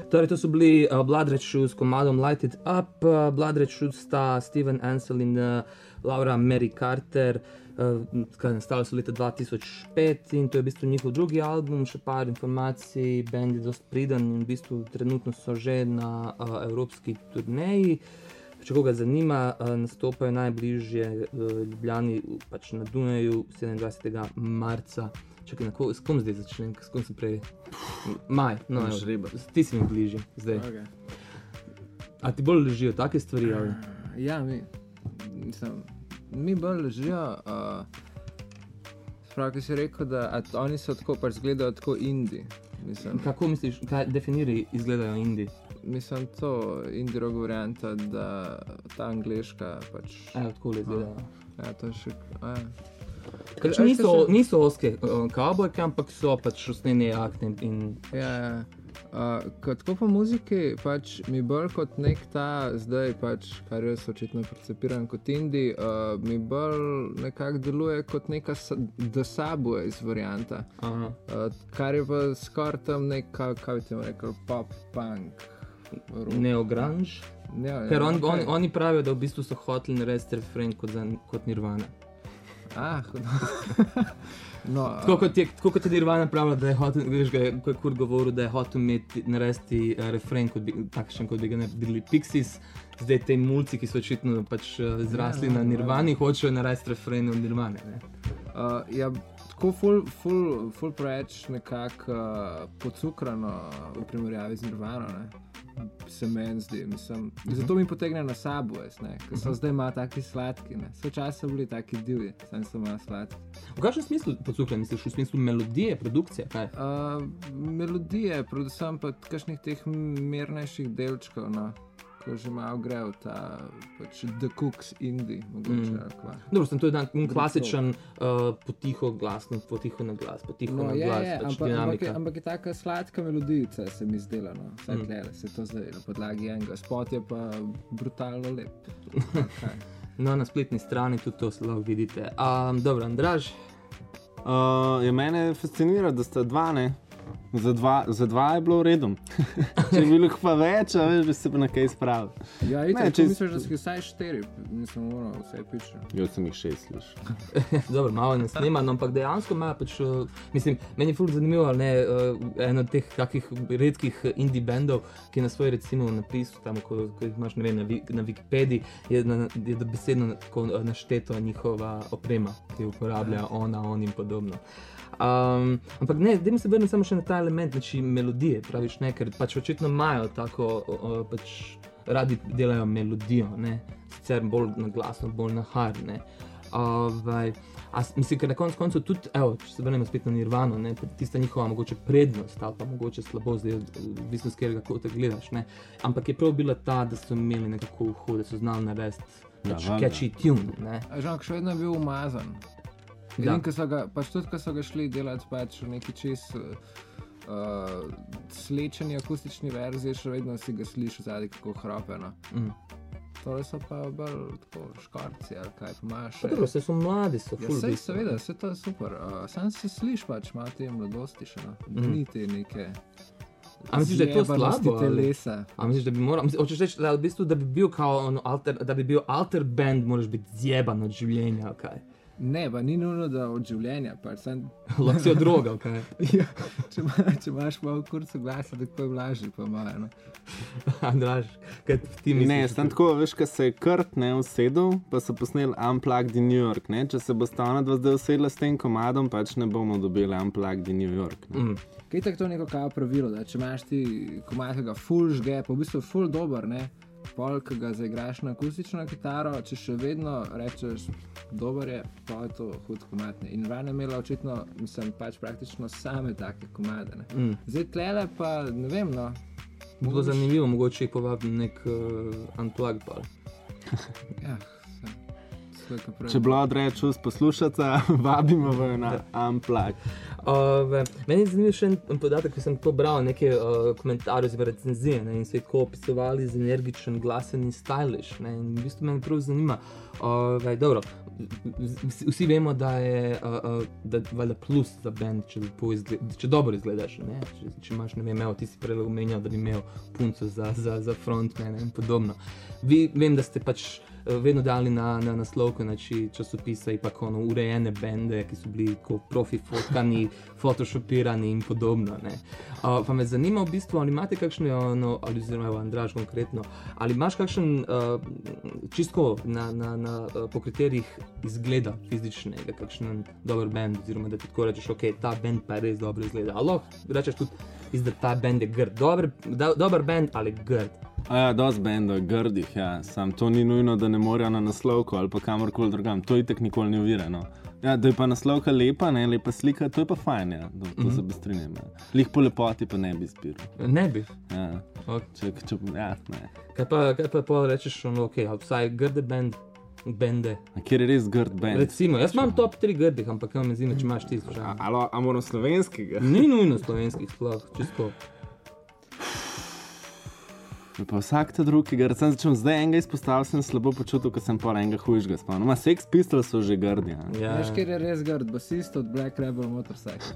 Torej, to so bili uh, Blood Red Shoes s komadom Light It Up. Uh, Blood Red Shoes sta Steven Ansel in uh, Laura Mary Carter. Uh, nastali so leta dva tisoč pet in to je v bistvu njihov drugi album. Še par informacij, band je dosti priden in v bistvu trenutno so že na uh, evropski turneji. Če koga zanima, uh, nastopajo najbližje uh, Ljubljani pač na Dunaju sedemindvajsetega marca. Čakaj, na ko, s kom zdaj začnem, s kom sem prej? Maj, no, evo, Žreba. ti si mi bližje zdaj. Okay. A ti bolj ležijo take stvari, ali? Ja, mi, mislim, mi bolj ležijo. Uh, Sprav, ki si rekel, da a, oni so tako, pač izgledajo tako indie. Mislim, Kako misliš, kaj definiri izgledajo indie? mislim to indie rock varianta, da ta angleška pač. Evo, tako le izgledajo. Ja, to je še. A, ja. Pač A, niso, veste, niso oske uh, kavbojke, ampak so pač usnjene jakne in Ja, ja. Uh, kot tako po muziki, pač mi bolj kot nek ta zdaj, pač, kar jaz očitno percepiram kot indie, uh, mi bolj nekako deluje kot neka sa- The Subways varianta. aha. Uh, kar je pa skoraj tam nek, ka- kaj bi temu rekel, pop, punk. rock. Neogrunge. Ja, Ker on, okej. on, oni pravijo, da v bistvu so hoteli narediti refren kot, za, kot Nirvana. Ah, no, Tako kot je, tako kot je Nirvana pravila, da je hotel, veš, ga je ko je Kurt govoril, da je hotel imeti, narediti uh, refren, kot bi, takšen, kot bi ga naredili Pixies. Zdaj te mulci, ki so očitno pač uh, zrasli Ja, na ja, Nirvani, hočejo narediti refren od Nirvane. Ne? Uh, ja, tako ful, ful, ful preveč nekako uh, pocukrano v primerjavi z Nirvano, ne? Se meni zdi, mislim. Zato mi potegne na Subways, ne? Ker so zdaj malo taki sladki, ne? So včasih bili taki divji, sem so malo sladki. V kakšnem smislu pocukljeni, misliš v smislu melodije, produkcije, kaj? Uh, melodije, predvsem pa kakšnih teh mirnejših delčkov, no? Ko že malo gre v ta pač The Cooks indie, mogoče, Mm. ali kva. Dobro, sem to je dan klasičen uh, potiho glasno, potiho na glas, potiho No, na je, glas, je, pač ampak, ampak, je, dinamika. ampak je taka sladka melodijica, se mi zdela, no. Vsaj Mm. mm. tlele, se to zdaj na podlagi enega. Spot je pa brutalno lep. Okay. No, na spletni strani tudi to lahko vidite. Um, dobro, Andraž, Uh, je mene fascinira, da sta dva, ne? Za dva, za dva je bilo v redu. Če bi bilo pa več, a veš, bi se pa na kaj spravil. Ja, Ne, itak, če- če misliš, da si vsaj štiri, nisem moral vse piče. Jaz sem jih šest, sliš. dobro, malo ne snema, no, ampak dejansko ima pač, uh, mislim, meni je ful zanimivo, ali ne, uh, eno od teh kakih redkih indie bandov, ki na svoj recimo napisu, tam, ko, ko jih imaš, ne vem, na, Wik- na Wikipediji, je, na, je dobesedno tako uh, našteto njihova oprema, ki jo uporablja ona, on in podobno. Um, ampak ne, dajmo se vrniti samo še na ta element, znači melodije, praviš ne, ker pač očitno imajo tako, uh, pač radi delajo melodijo, ne, sicer bolj na glasno, bolj na hard, ne. Ovaj, a s- mislim, ker na koncu koncev tudi, evo, če se vrnemo spet na Nirvano, ne, tista njihova mogoče prednost ali pa mogoče slabost, zdaj v bistvu z katerega kota gledaš, ne, ampak je prav bila ta, da so imeli nekako uho, da so znali narediti Ja, pač valjda. catchy tune, ne. A žal, še vedno je bil umazan. Da. In ko so ga, pač tudi, ko so ga šli delati pač v neki čist uh, slečeni akustični verziji, še vedno si ga slišiš zadaj, kako hrape, no. Mm. Tole so pa bolj tako škarci, ali kaj, pa imaš Pa dobro, saj so mladi, so Ja, ful sej, bistvu, seveda, ne. vse to je super. Uh, sam se slišiš pač malo te mladosti še, no. Da Mhm. ni te neke A misliš, da je to zjebanosti slabo, ali? telesa. A misliš, da bi moral, misliš, hočeš reči, da v bistvu, da bi bil kao ono alter, da bi bil alter band, moraš biti zjeban od življenja, ali kaj? Ne, pa ni nujno, da od življenja, pač sam, Lahko si od droga, ali kaj? ja, če, ima, če imaš malo kurcu glasa, tako je blažje po moje, no. Andraž, kaj ti misliš? Ne, sem tako, veš, ko se je Kurt ne usedel, pa so posneli Unplugged in New York, ne? Če se bosta ona dva zdaj usedla s tem komadom, pač ne bomo dobili Unplugged in New York. Ne? Mm. Kaj tako to neko kao pravilo, da če imaš ti komad, ki ga ful žge, pa v bistvu ful dober, ne, pol, ki ga zaigraš na akustično kitaro, če še vedno rečeš, dober je, pa je to hud komad, ne. In Nirvana je imela očitno, mislim, pač praktično same take komade, ne. Mm. Zdaj tlele pa, ne vem, no. Bi bilo zanimivo, mogoče jih povabim nek uh, unplug pa. Ja, tako kot prej. Če bilo odreč uz poslušalca, vabimo v na Unplug. Ove, meni je zanimiv še en podatek, ki sem to bral, neke uh, komentarje oziroma recenzije, ne, in so jih tako opisovali z energičen, glasen in stylish, ne, in v bistvu me prav zanima. Ove, dobro, vsi, vsi vemo, da je uh, uh, da, valjda plus za band, če, izgled, če dobro izgledaš, ne, če, če imaš, ne vem, evo, ti si prej omenjal, da bi imel punco za, za, za frontmana in podobno. Vi, vem, da ste pač vedno dali na, na naslovku, znači časopisa in pa ono urejene bende, ki so bili ko profi fotkani, photoshopirani in podobno, ne. Uh, pa me zanima v bistvu, ali imate kakšne, ono, ali oziroma Andraž konkretno, ali imaš kakšen uh, čisto na, na, na, uh, po kriterijih izgleda fizičnega, kakšen dober bend, oziroma da ti tako rečeš, ok, ta bend pa je res dobro izgleda, ali lahko rečeš tudi, da ta bend je grd, dober, do, dober bend ali grd. A ja, dosti bendov je grdih, ja. Sam to ni nujno, da ne morejo na naslovku ali pa kamorkoli drugam. To itak nikoli ni ovira, no. Ja, da je pa naslovka lepa, ne, lepa slika, to je pa fajn, ja. To, to mm -hmm. se bi strinjam, ja. Lih po lepoti pa ne bi izbiral. Ne bi? Ja. Okay. Če, če, ja, ne. Kaj pa, kaj pa pol rečeš, ono, ok, vsaj grde bend, bende. A kjer je res grd bend? Recimo, jaz imam top tri grdih, ampak kaj me zima, če imaš ti A, alo, a moram slovenskega? Ni nujno slovenskih sploh, čisto. Pa vsak ta drugi, ki ga recimo začel zdaj enega izpostavil, sem slabo počutil, ko sem pol enega hujšega spomnil. Ma Sex Pistols so že grdi, ja. Ja. Veš, kjer je res grd, basist od Black Rebel Motorcycle.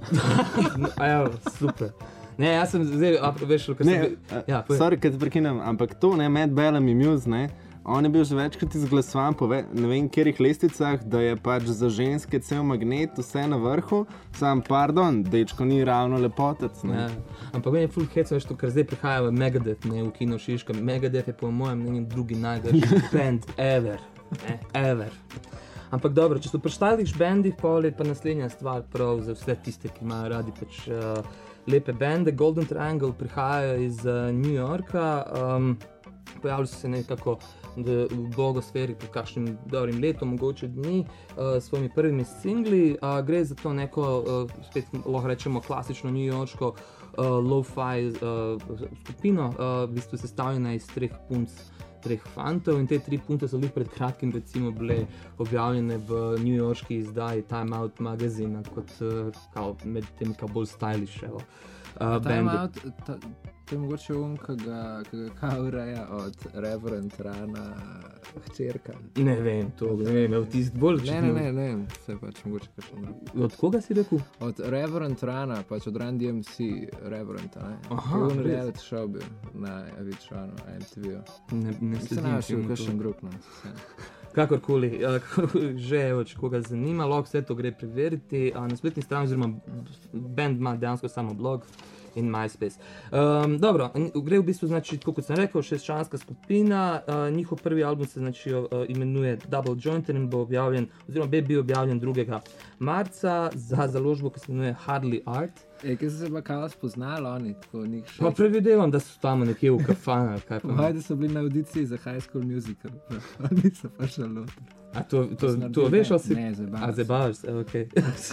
A ja, super. Ne, jaz sem zdaj, a, veš, ko sem... Ne, Ja, uh, sorry, kad te prekinem, ampak to, ne, Matt Bellamy Muse, ne, on je bil že večkrat izglasovan po ve, ne vem kjerih lesticah, da je pač za ženske cel magnet, vse na vrhu, sam, pardon, dečko ni ravno lepotec, ne. Ja. Ampak meni je full hec, veš to, kar zdaj prihaja v Megadeth, ne, v Kino Šiška. Megadeth je po mojem mnenju drugi najdražji band ever, ne, ever. Ampak dobro, če so pri stylish bandih, pol je pa naslednja stvar prav za vse tiste, ki imajo radi pač uh, lepe bende. Golden Triangle prihajajo iz uh, New Yorka, um, pojavili so se nekako v blogosferi pred kakšnim dobrim letom, mogoče dni, uh, s svojimi prvimi singli. Uh, gre za to neko, uh, spet lahko rečemo, klasično newyorško uh, lo-fi uh, skupino, uh, v bistvu sestavljena iz treh punc, treh fantov, in te tri punce so lih pred kratkim recimo bile objavljene v newyorški izdaji Time Out magazina kot uh, kao, med temi kao bolj stylish, evo. Uh, Time Out, ta, to je mogoče um, ki ga, ki ga kao ureja od Reverend Rana hčerka. Ne vem, to, ne vem, evo tist bolj Ne, ne, ne, ne, se pač mogoče kakšen da. Od koga si rekel? Od Reverend Rana, pač od Run D M C, Reverend, ne? Aha, Je on res? reality show bil na Avičanu, M T V-u. Ne, ne Se sledim našel temu kakšen to. drug, no. Kakorkoli, uh, kakorkoli že, evo, če koga zanima, lahko vse to gre preveriti. Uh, na spletni strani, oziroma band ima dejansko samo blog in MySpace. Um, dobro, gre v bistvu, znači, tako kot sem rekel, šestčlanska skupina, uh, njihov prvi album se znači, uh, imenuje Double Jointed in bo objavljen, oziroma bi bil objavljen drugega marca za založbo, ki se imenuje Hardly Art. Ej, kaj so se pa kao spoznali oni, tako njih Pa šest. predvidevam, da so tam nekje v kafana, kaj pa. Vajde so bili na audiciji za High School Musical, oni so pa šel noter. A to, to, so to, naredili veš, ali band? si... Ne, zabavaš A, se. zabavaš se, okej.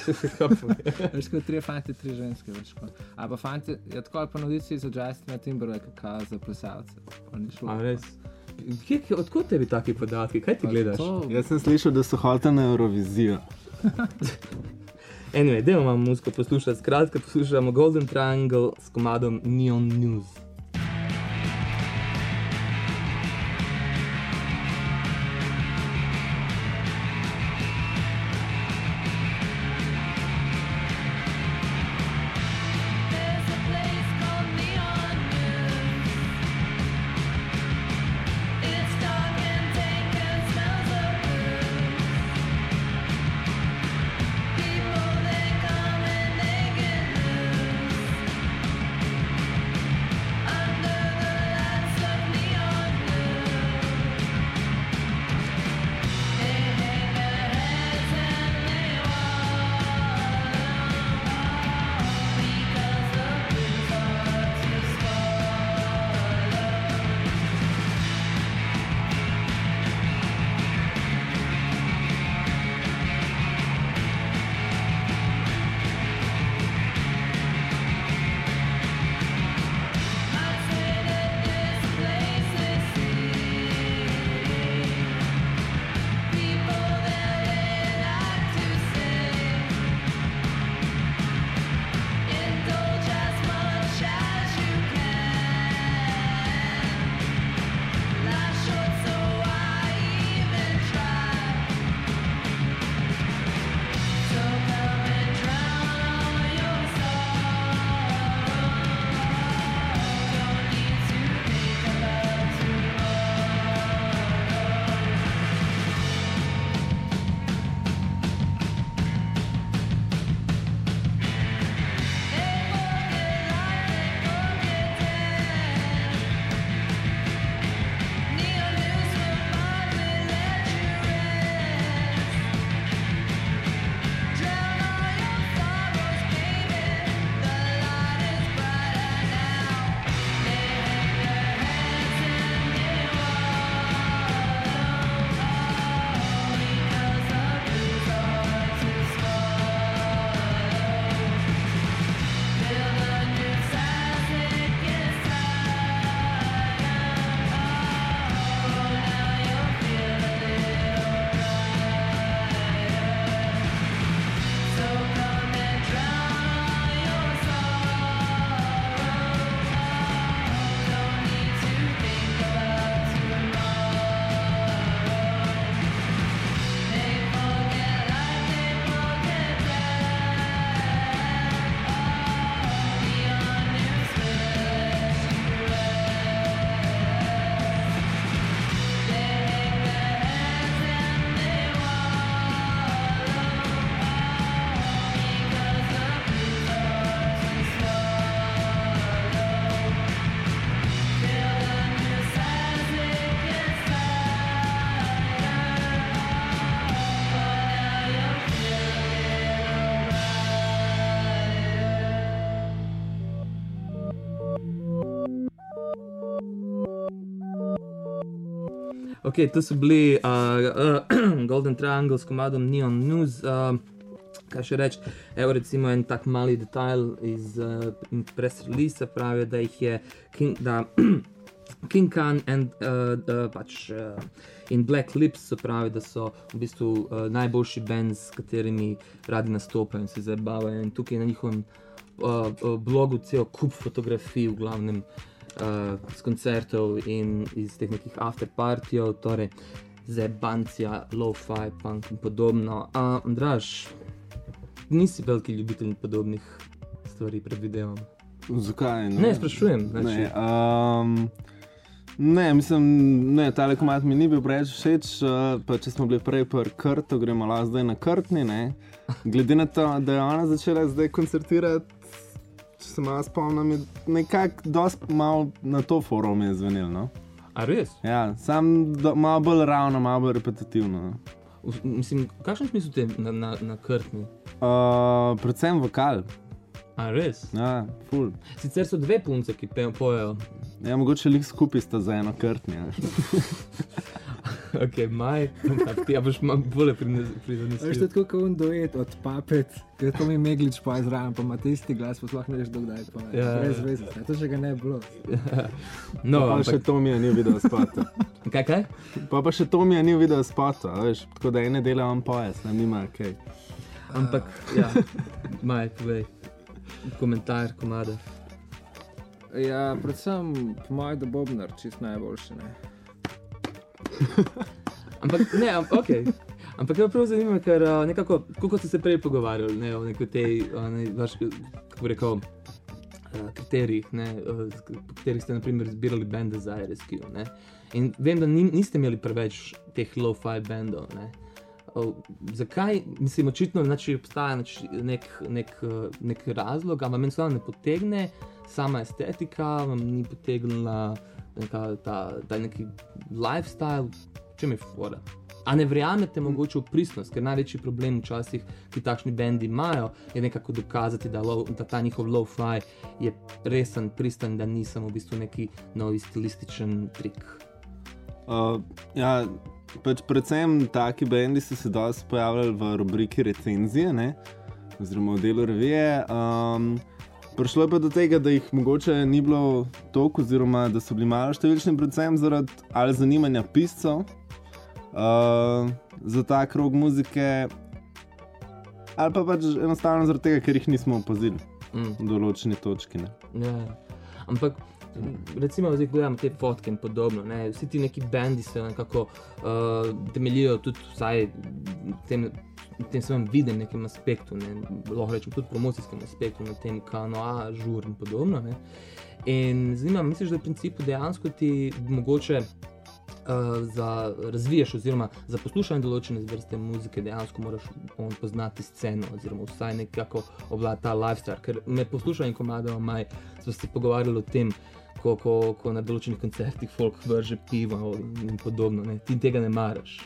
Veš, kot tri fanti, tri ženske, veš, ko. A pa fanti, je tako ali pa na audiciji za Justina Timberlake, kao za plesalce. Oni šlo. A res? Kje, kje, odkot tebi taki podatki? Kaj ti gledaš? To, Jaz sem slišal, da so hoteli na Eurovizijo. Anyway, dajmo vam muziko poslušati. Skratka, poslušamo Golden Triangle s komadom Neon News. There's a place called Neon News. It's dark and dank and smells of booze. People they come and they get loose. Ok, to so bili uh, uh, Golden Triangle s komadom Neon News. Uh, kaj še reči, evo recimo en tak mali detajl iz uh, press release, pravijo, da jih je King, da King Khan and uh, uh, pač uh, in Black Lips so pravi, da so v bistvu uh, najboljši band, s katerimi radi nastopajo in se zabavajo. In tukaj na njihovem uh, uh, blogu cel kup fotografij, v glavnem uh, z koncertov in iz teh nekih afterpartijev, torej zebancija, lo-fi, punk in podobno. Uh, Andraž, nisi veliki ljubitelj podobnih stvari, predvidevam. Zakaj? Ne, sprašujem. Znači, Ne, um, ne, mislim, ne, tale komad mi ni bil preveč všeč, uh, pa če smo bili prej pri Krtu, gremo lahko zdaj na Krtni, ne. Glede na to, da je ona začela zdaj koncertirati, če se malo spomnim, je nekako dosti malo na to forum je zvenel, no. A res? Ja, sam do, malo bolj ravno, malo bolj repetitivno. No. V, mislim, kakšen smisel te na, na, na Krtni? Uh, predvsem vokal, A res? ja, ful. Sicer so dve punce, ki pe, pojejo. Ja, mogoče lik skupaj sta za eno Krtni, ja. Ok, maj, pa ti ja boš malo bolje Veš, to je prizanesljiv. tako kot un duet od Puppet, ki je to mi Meglič pa izraven, pa ima tisti glas, pa sploh ne veš, dokdaj pa Ja, ja. brez veze. Ne, to še ga ne bi bilo. No, Pa še ampak, Tomija ni video spota. kaj, kaj? Pa pa še Tomija ni video spota, veš, tako da ene dela on pojes, ne, nima kaj. Ampak, ja, maj, povej. Komentar, komada. Ja, predvsem po mojem, da Bobnar čist najboljši, ne. Ampak, ne, am, ok. Ampak je prav zanimivo, ker uh, nekako, kot ste se prej pogovarjali, ne, o nekoj tej, uh, ne, vaš, kako bi rekel, uh, kriterijih, ne, uh, po katerih ste naprimer zbirali bende za R S Q, ne. In vem, da ni, niste imeli preveč teh lo-fi bandov, ne. Uh, zakaj, mislim, očitno znači, obstaja znači, nek, nek, uh, nek razlog, ampak meni samo ne potegne, sama estetika vam ni potegnila neka, ta, ta neki lifestyle, čem je fora? A ne verjamete mogoče v pristnost, ker največji problem včasih, ki takšni bendi imajo, je nekako dokazati, da, lo, da ta njihov lo-fi je resen, pristan, da ni samo v bistvu neki novi stilističen trik. Uh, ja, pač predvsem taki bendi so se dosti pojavljali v rubriki recenzije, ne, oziroma v delu revije. Um, prišlo je pa do tega, da jih mogoče ni bilo toliko, oziroma da so bili malo številčni, predvsem zaradi ali zanimanja piscev uh, za ta krog muzike, ali pa pač enostavno zaradi tega, ker jih nismo opazili Mm. v določeni točki. Ne. Ja, ampak recimo zdaj gledam te fotke in podobno, ne, vsi ti neki bendi se nekako uh, temeljijo tudi vsaj tem, tem svojem videm nekem aspektu, ne, lahko rečem tudi promocijskem aspektu, na tem kanoa, žur in podobno, ne. In zanima, misliš, da v principu dejansko ti mogoče Uh, za razviješ oziroma za poslušanje določene vrste muzike dejansko moraš on, poznati sceno oziroma vsaj nekako obvladati ta lifestyle, ker med poslušanjem komadov maj smo se pogovarjali o tem, ko, ko, ko na določenih koncertih folk vrže pivo in, in podobno, ne, ti tega ne maraš.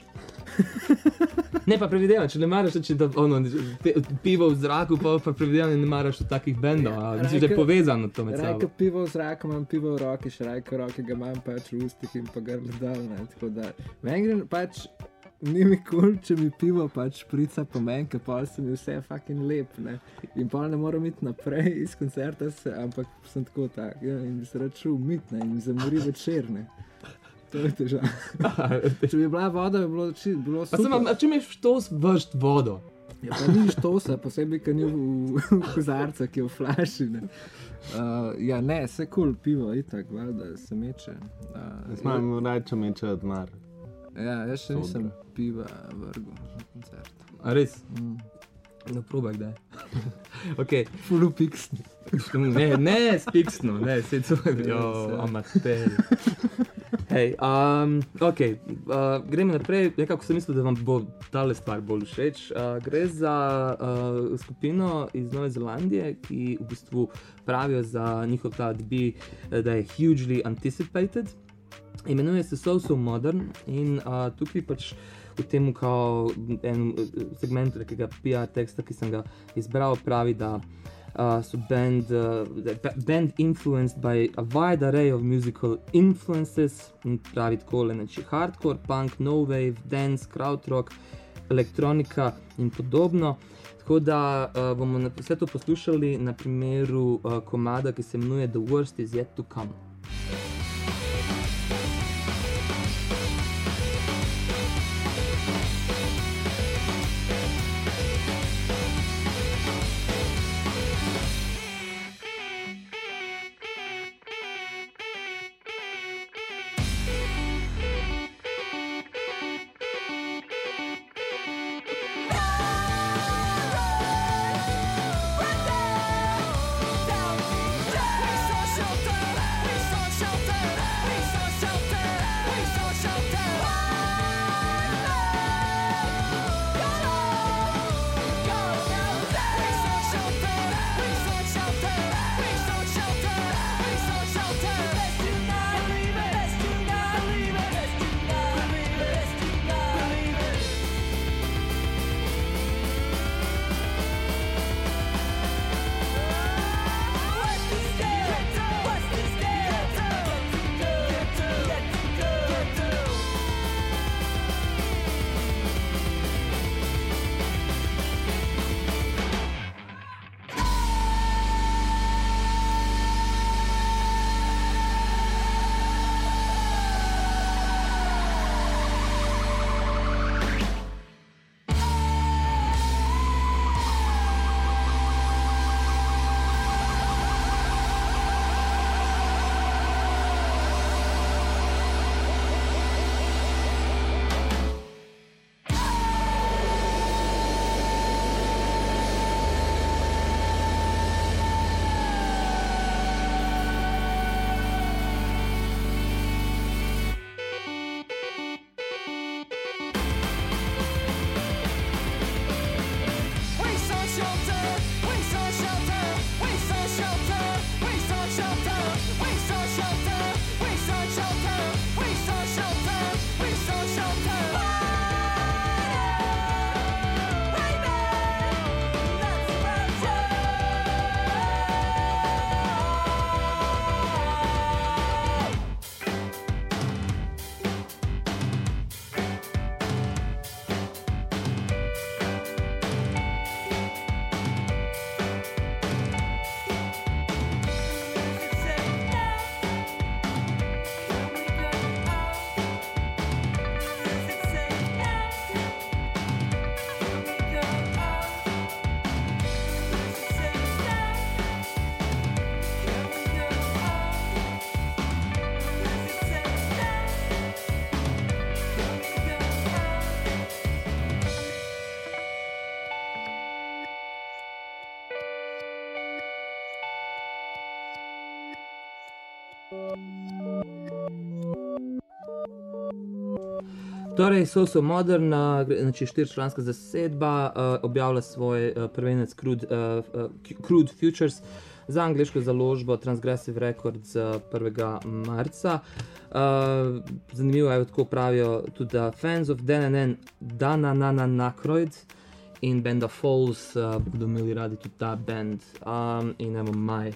Ne, pa predvidevam, če ne maraš, če da ono, te, pivo v zraku, pa, pa predvidevam, da ne maraš v takih bendov, a misliš, da je Rajka- povezano to med Rajka sabo. pivo v zraku, imam pivo v roki, še rajka roke ga imam pač v ustih in pa grlo dol, ne, tako da meni gre pač, ni mi kul, cool, če mi pivo pač prica po meni, ker pol se mi vse fucking lep, ne, in pol ne moram iti naprej iz koncerta, se, ampak sem tako tak, ja, in bi se rad šel umit, ne, in mi zamori večer, ne. To je težava. Če bi bila voda, bi bilo, či, bilo Pa sem, super. a če imaš to vršt vodo? Ja, pa ni štosa, posebej, ker ni v, v kozarcu, ki je v flaši. Ne. Uh, ja, ne, vse kul, cool, pivo, itak, valjda se meče. Uh, Znam reči, meče odmar. ja, jaz še Sodra. nisem piva vrgel na koncert. A res? Mm. No, probaj kdaj. Ok, Fulu piksni. ne, ne, spiksno, ne, se to je, jo, se. amater. Hej, um, ok, uh, gremo naprej, nekako sem mislil, da vam bo tale stvar bolj všeč. Uh, gre za uh, skupino iz Nove Zelandije, ki v bistvu pravijo za njihov ta debut, da je hugely anticipated. Imenuje se So So Modern in uh, tukaj pač v tem kao enem segmentu nekega P R teksta, ki sem ga izbral, pravi, da Uh, so band, uh, ba- band influenced by a wide array of musical influences, in pravi takole, znači hardcore, punk, no wave, dance, krautrock, elektronika in podobno. Tako da uh, bomo na- vse to poslušali na primeru uh, komada, ki se imenuje The Worst Is Yet To Come. Torej, So So Modern, uh, znači štiričlanska zasedba, uh, objavlja svoj uh, prvenec Crude, uh, uh, Crude Futures za angleško založbo Transgressive Records uh, prvega marca. Uh, zanimivo je, tako pravijo tudi uh, fans of D N N, Danananakroid in banda Falls, uh, bodo imeli radi tudi ta band. Um, in evo maj.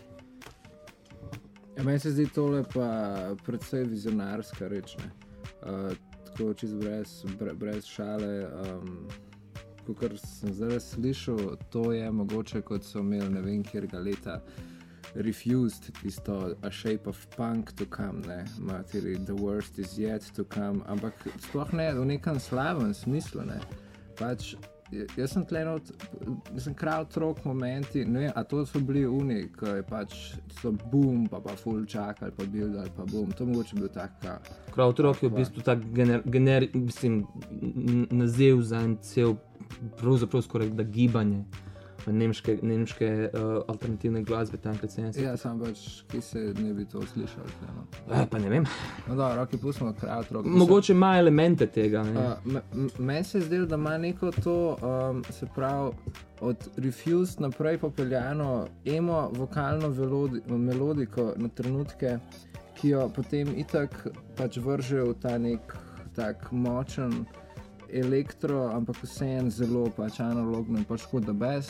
Ja, meni se zdi tole pa predvsej vizionarska reč, ne. Uh, tako čisto brez, bre, brez šale, um, kakor sem zdaj slišal, to je mogoče, kot so imeli ne vem kjerga leta Refused, tisto A Shape of Punk to Come, ne, materi The Worst Is Yet To Come, ampak sploh ne v nekem slabem smislu, ne, pač jaz sem tle not, mislim, krautrock momenti, ne vem, a to so bili uni, ko je pač so boom, pa pa full čak, ali pa build, ali pa boom, to mogoče bil taka. Krautrock je v bistvu tak gener, gener, mislim, naziv za en cel, pravzaprav skoraj da gibanje nemške, nemške uh, alternativne glasbe tankrat sedemdesetih. Ja, sam pač, ki se ne bi to slišal. No. Eh, pa ne vem. No dobro, ok, pustimo krautrock. Mogoče ima elemente tega. Ne? Uh, Meni se je zdelo, da ima neko to, um, se pravi, od Refused naprej popeljano emo vokalno velodi, melodiko na trenutke, ki jo potem itak pač vrže v ta nek tak močen elektro, ampak vseeno zelo pač analogno in pač kot da best.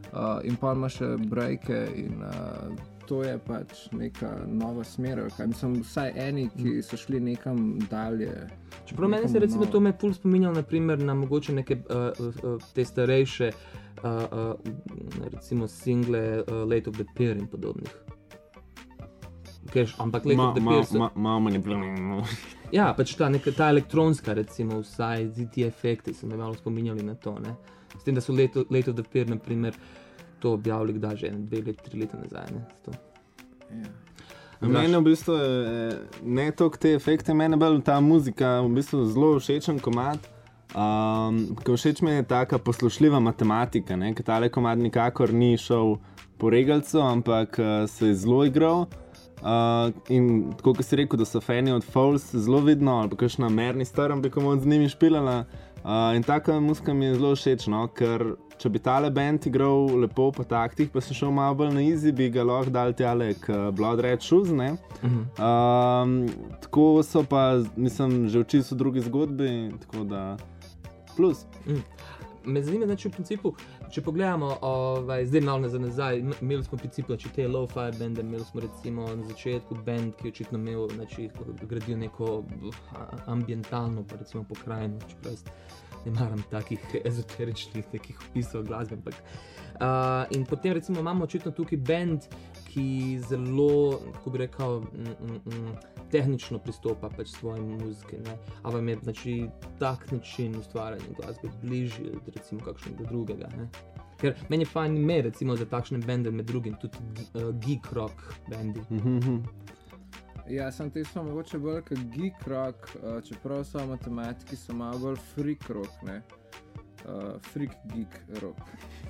Uh, in pa ima še breake in uh, to je pač neka nova smer. ali Kaj mislim, vsaj eni, ki so šli nekam dalje. Čeprav meni se nekam recimo novo. to me ful spominjalo naprimer na mogoče neke uh, uh, te starejše uh, uh, recimo single uh, Late of the Pier in podobnih. Keš, ampak Late Ma- of the ma- Pier so... ma- Malo manipulativno. Ja, pač ta, neka, ta elektronska recimo vsaj, ti efekti so me malo spominjali na to, ne. S tem, da so Late, Late of the Pier naprimer to objavili kdaj že, ene, dve leti, tri leta nazaj, ne. To. Ja. Meni v bistvu je, ne toliko te efekte, meni je bolj ta muzika v bistvu zelo všečen komad. Um, ko všeč mi je taka poslušljiva matematika, ne? Ker tale komad nikakor ni šel po regalcu, ampak uh, se je zelo igral. Uh, in tako kot si rekel, da so fani od Falls zelo vidno, ali pa kakšna Merni Starom bi komod z njimi špilala. Uh, in taka muzika mi je zelo všeč, no? Ker če bi tale band igral lepo po taktih, pa sem šel malo bolj na easy, bi ga lahko dal tjale k Blood Red Shoes, ne? Um, tako so pa, mislim, že oči so drugi zgodbi, tako da plus. Mm. Me zanima, znači v principu, če pogledamo, ovaj, zdaj malo nazaj, nazaj, m- imeli smo v principu znači, te lo-fi bende, imeli smo recimo na začetku band, ki je očitno imel, znači, gradil neko a- ambientalno, pa recimo pokrajino, čeprav jaz ne maram takih ezoteričnih nekih opisov glasbe, ampak. Uh, in potem recimo imamo očitno tukaj band, ki zelo, kako bi rekel, mm, mm, mm, tehnično pristopa pač svoji muziki, ne. A vam je znači tak način ustvarjanja glasbe bližji od recimo kakšnega drugega, ne. Ker meni je fajn ime recimo za takšne bende, med drugim tudi uh, geek rock bendi. Mhm. Ja, sem ti so mogoče bolj kot geek rock, uh, čeprav so matematiki so malo bolj freak rock, ne? Uh, freak geek rock.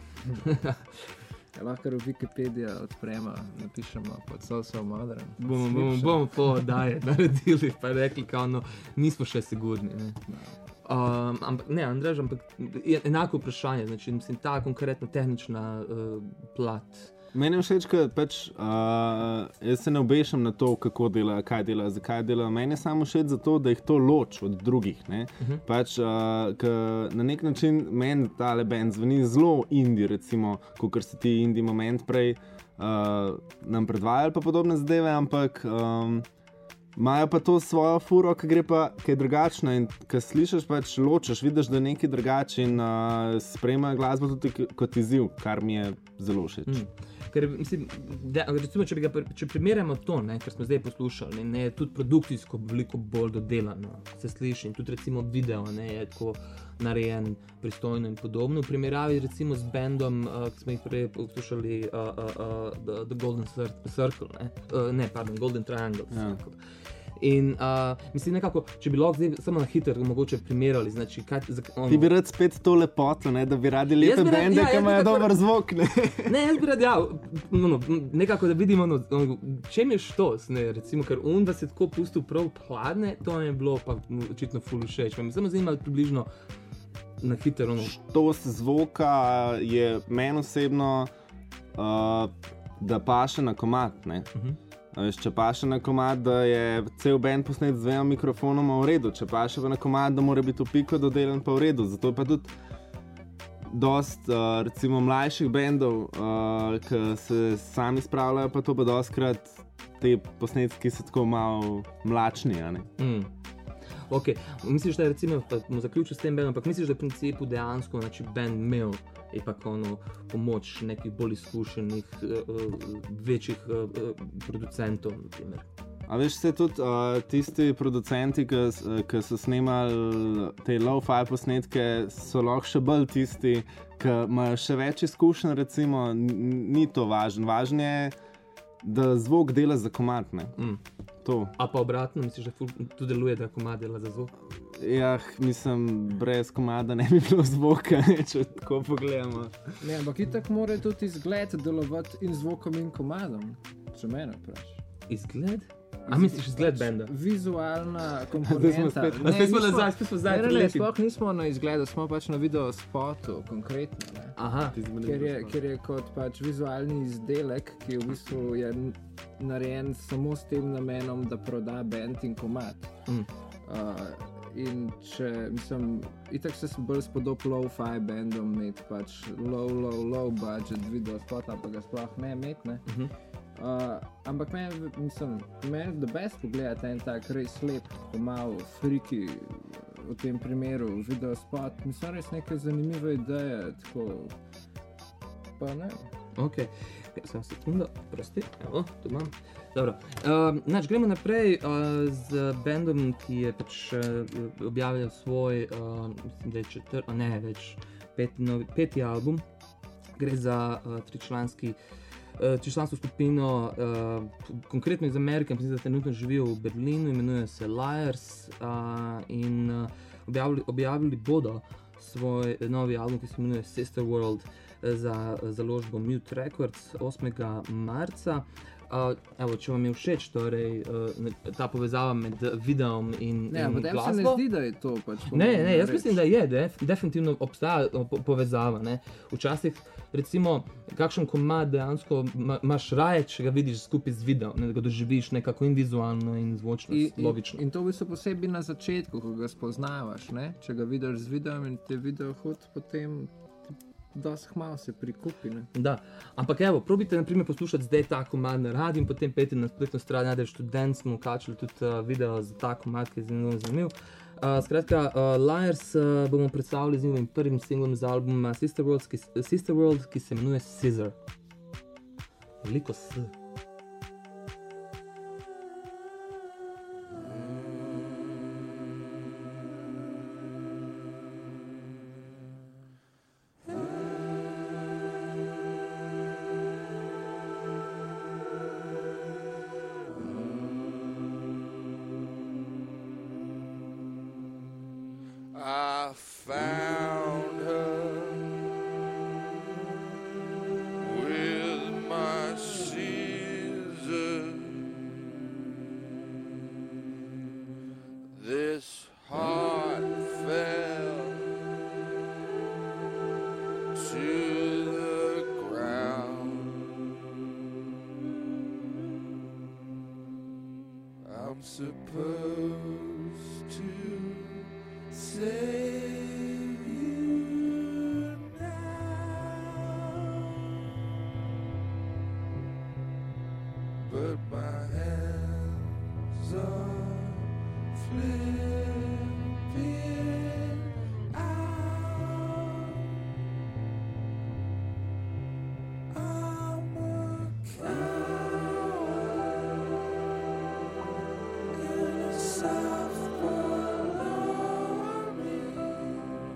Ja, lahko v Wikipedija odpremo, napišemo pod Salsa Modern. Bomo, bomo, bomo po oddaji naredili, pa rekli, kao, no, nismo še sigurni, ne. Um, ampak, ne, Andraž, ampak je enako vprašanje, znači, mislim, ta konkretna tehnična uh, plat. Meni je všeč, ker pač uh, jaz se ne obešam na to, kako dela, kaj dela, zakaj dela. Meni je samo všeč zato, da jih to loči od drugih. Ne? Uh-huh. Pač, uh, ker na nek način meni tale band zveni zelo indie, recimo, kot so ti indie moment prej uh, nam predvajali pa podobne zadeve, ampak um, imajo pa to svojo furo, ki gre pa, ki je drugačna in ki slišiš, pač ločiš, vidiš, da je nekaj drugače in uh, sprejemajo glasbo tudi k- kot izziv, kar mi je zelo všeč. Mm. Ker mislim, da, recimo, če, bi ga, pri- če primerjamo to, ne, kar smo zdaj poslušali, ne, je tudi produkcijsko veliko bolj dodelano, se sliši in tudi recimo video ne, je tako narejen pristojno in podobno. V primerjavi recimo z bandom, uh, ki smo jih prej poslušali, uh, uh, uh, the, the Golden Cir- Circle, ne, uh, ne, pardon, Golden Triangle Ja. Circle. In uh, mislim nekako, če bi lahko zdaj samo na hitro mogoče primerjali, znači kaj... Zak, ono, Ti bi rad spet to lepoto, ne? Da bi radi lepe bi rad- bende, ja, ki jaz bi imajo tako- dober zvok. Ne? Ne, jaz bi rad, ja, no, no, nekako da vidimo, no, no, čem je štos, ne, recimo, ker on vas je tako pustil prav hladne, to mi je bilo pa no, očitno ful všeč. Me samo zanima približno na hitro, no. Štos zvoka je meni osebno, uh, da paše na komad. Ne? Mhm. A veš, če paše na komad, da je cel band posnet z dvema mikrofonoma v redu, če paše pa na komad, da mora biti v piko dodelan pa v redu. Zato je pa tudi dost, uh, recimo, mlajših bendov, uh, ki se sami spravljajo, pa to pa dostkrat te posnetki so tako malo mlačni, a ne? Mm. Ok, misliš, da je recimo, pa bomo zaključili s tem bandom, ampak misliš, da je v principu dejansko, znači, band imel ipak ono pomoč nekih bolj izkušenih, uh, uh, večjih uh, uh, producentov, na primer. A veš, se tudi uh, tisti producenti, ki, s- ki so snemali te low-fi posnetke, so lahko še bolj tisti, ki imajo še več izkušenj, recimo, n- ni to važno. Važno je, da zvok dela za komad, ne. Mm. To. A pa obratno, misliš, da ful tudi deluje, da komad dela za zvok? Ja, mislim, brez komada ne bi bilo zvoka, ne, če tako pogledamo. Ne, ampak itak mora tudi izgled delovati in zvokom in komadom, če mene vprašaš. Izgled? A misliš izgled benda? Vizualna Zdaj smo komponenta. spet- A spet smo nazaj, spet smo zdaj Ne, ne, pri ne, lepi. sploh nismo na izgledu, smo pač na video spotu, konkretno. Ne. Aha. Ker je, ker je kot pač vizualni izdelek, ki v bistvu je n- narejen samo s tem namenom, da proda band in komad. Mm. Uh, in če, mislim, itak se bolj spodob low-fi bandom imeti pač low, low, low budget video spot, pa ga sploh ne imeti, ne. Mhm. Uh, ampak meni, mislim, meni the best pogledati en tak res lep, tako malo friki, v tem primeru video spot, mislim, res neke zanimive ideje, tako, pa ne. Ok, samo sekundo, prosti, evo, tu imam. Dobro, uh, nač, gremo naprej uh, z bandom, ki je pač uh, objavil svoj, uh, mislim, da je četrt, ne več, peti, novi, peti album. Gre za uh, tričlanski Uh, tričlansko skupino, uh, konkretno iz Amerike, mislim, da trenutno živijo v Berlinu, imenuje se Liars uh, in uh, objavili, objavili bodo svoj novi album, ki se imenuje Sister World uh, za založbo Mute Records osmega marca. Uh, evo, če vam je všeč torej, uh, ta povezava med videom in, Ne, in ampak glasbo. se ne zdi, da je to pač Ne, pomembna ne, jaz reč. mislim, da je, def, definitivno obstaja po, povezava. Ne. Včasih, recimo, kakšen komad dejansko ma, imaš raje, če ga vidiš skupaj z videom, ne, da ga doživiš nekako in vizualno in zvočno, In, logično. in, in to v bistvu posebej na začetku, ko ga spoznavaš, ne? Če ga vidiš z videom in te video hud, potem dosti hmalo se prikupi, ne? Da, ampak evo, probite naprimer poslušati zdaj ta komad na radiju in potem pejte na spletno stran Nader Študent, smo kačali tudi uh, video za ta komad, ki je zelo zanimiv. Uh, skratka, uh, Liars uh, bomo predstavili z njihovim prvim singlom z albuma Sister World, ki, Sister World, ki se imenuje Scissor. Veliko S. I found her with my scissors. This heart fell to the ground. I'm supposed to save you now, but my hands are flipping out. I'm a coward in a soft world army.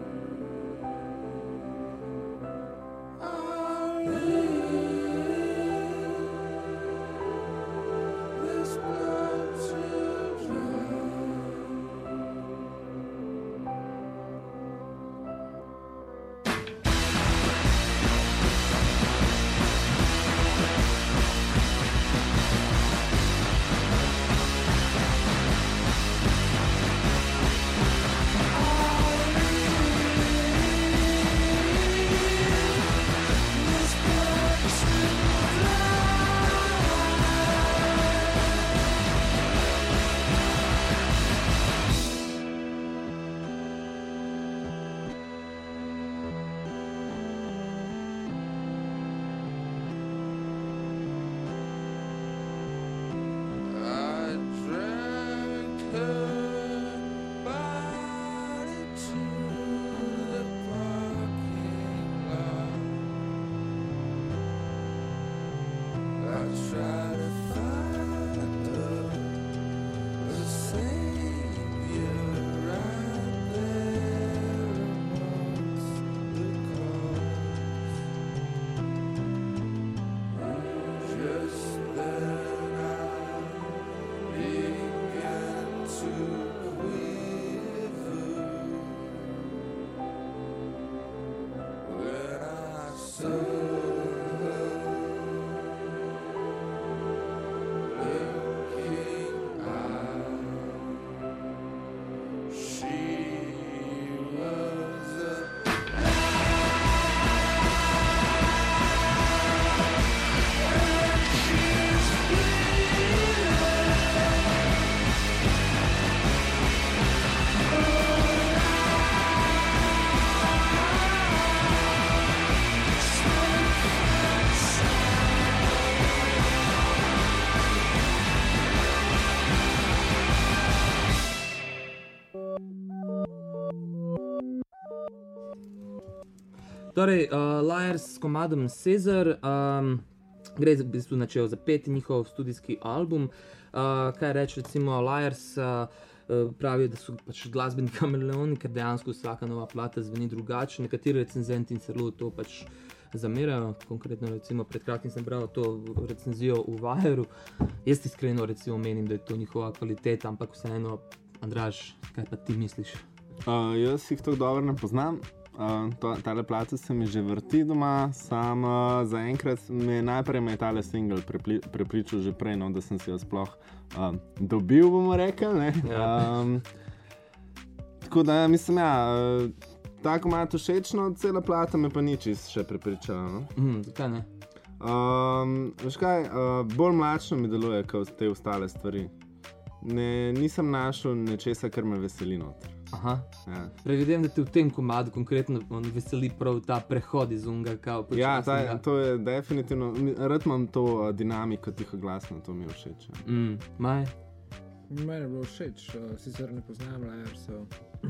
Torej, uh, Liars s komadom Caesar, um, gre za, v bistvu načel za peti njihov studijski album. Uh, kaj reči, recimo Liars uh, uh, pravijo, da so pač glasbeni kameleoni, ker dejansko vsaka nova plata zveni drugače. Nekateri recenzenti celo to pač zamerajo, konkretno recimo pred kratkim sem bral to recenzijo v Wire'u. Jaz iskreno recimo menim, da je to njihova kvaliteta, ampak vseeno, Andraž, kaj pa ti misliš? Uh, jaz jih tako dobro ne poznam. Uh, to, tale plata se mi že vrti doma, sam uh, zaenkrat me najprej me je tale single prepli, prepričal že prej, no, da sem si jo sploh uh, dobil, bomo rekli. Ne? Ja. Um, tako da mislim, ja, uh, tako ima to všečno, cela plata me pa ni čist še prepričala. No? Mm, zakaj ne? Um, veš kaj, uh, bolj mlačno mi deluje kot te ostale stvari. Ne, nisem našel nečesa, kar me veseli noter. Aha. Ja. Predvidevam, da te v tem komadu konkretno on veseli prav ta prehod iz unga kao Ja, ta, počasnega. to je definitivno, mi- rad imam to uh, dinamiko tihoglasno, to mi je všeč. Ja. Mm, Maj? Meni je bilo všeč, uh, sicer ne poznam Liarsov.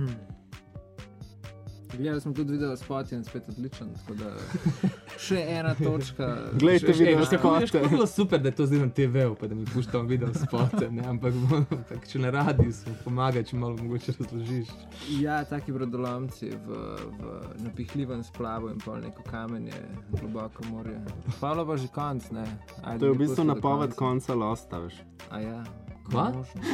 Gledali smo tudi video spot in spet odličen, tako da še ena točka. Glejte Ej, video veš, kako veš, kako spote. bi bilo super, da je to zdaj na te ve-u, pa da mi puštam video spote, ne, ampak tak, če na radiju sem pomaga, če malo mogoče razložiš. Ja, taki brodolomci v, v napihljivem splavu in pol neko kamenje, globoko morje. Pavlo pa že konc, ne. Ajde, To je v mi bistvu pusti do napoved konca. konca Losta, veš. A ja. Kva? možno.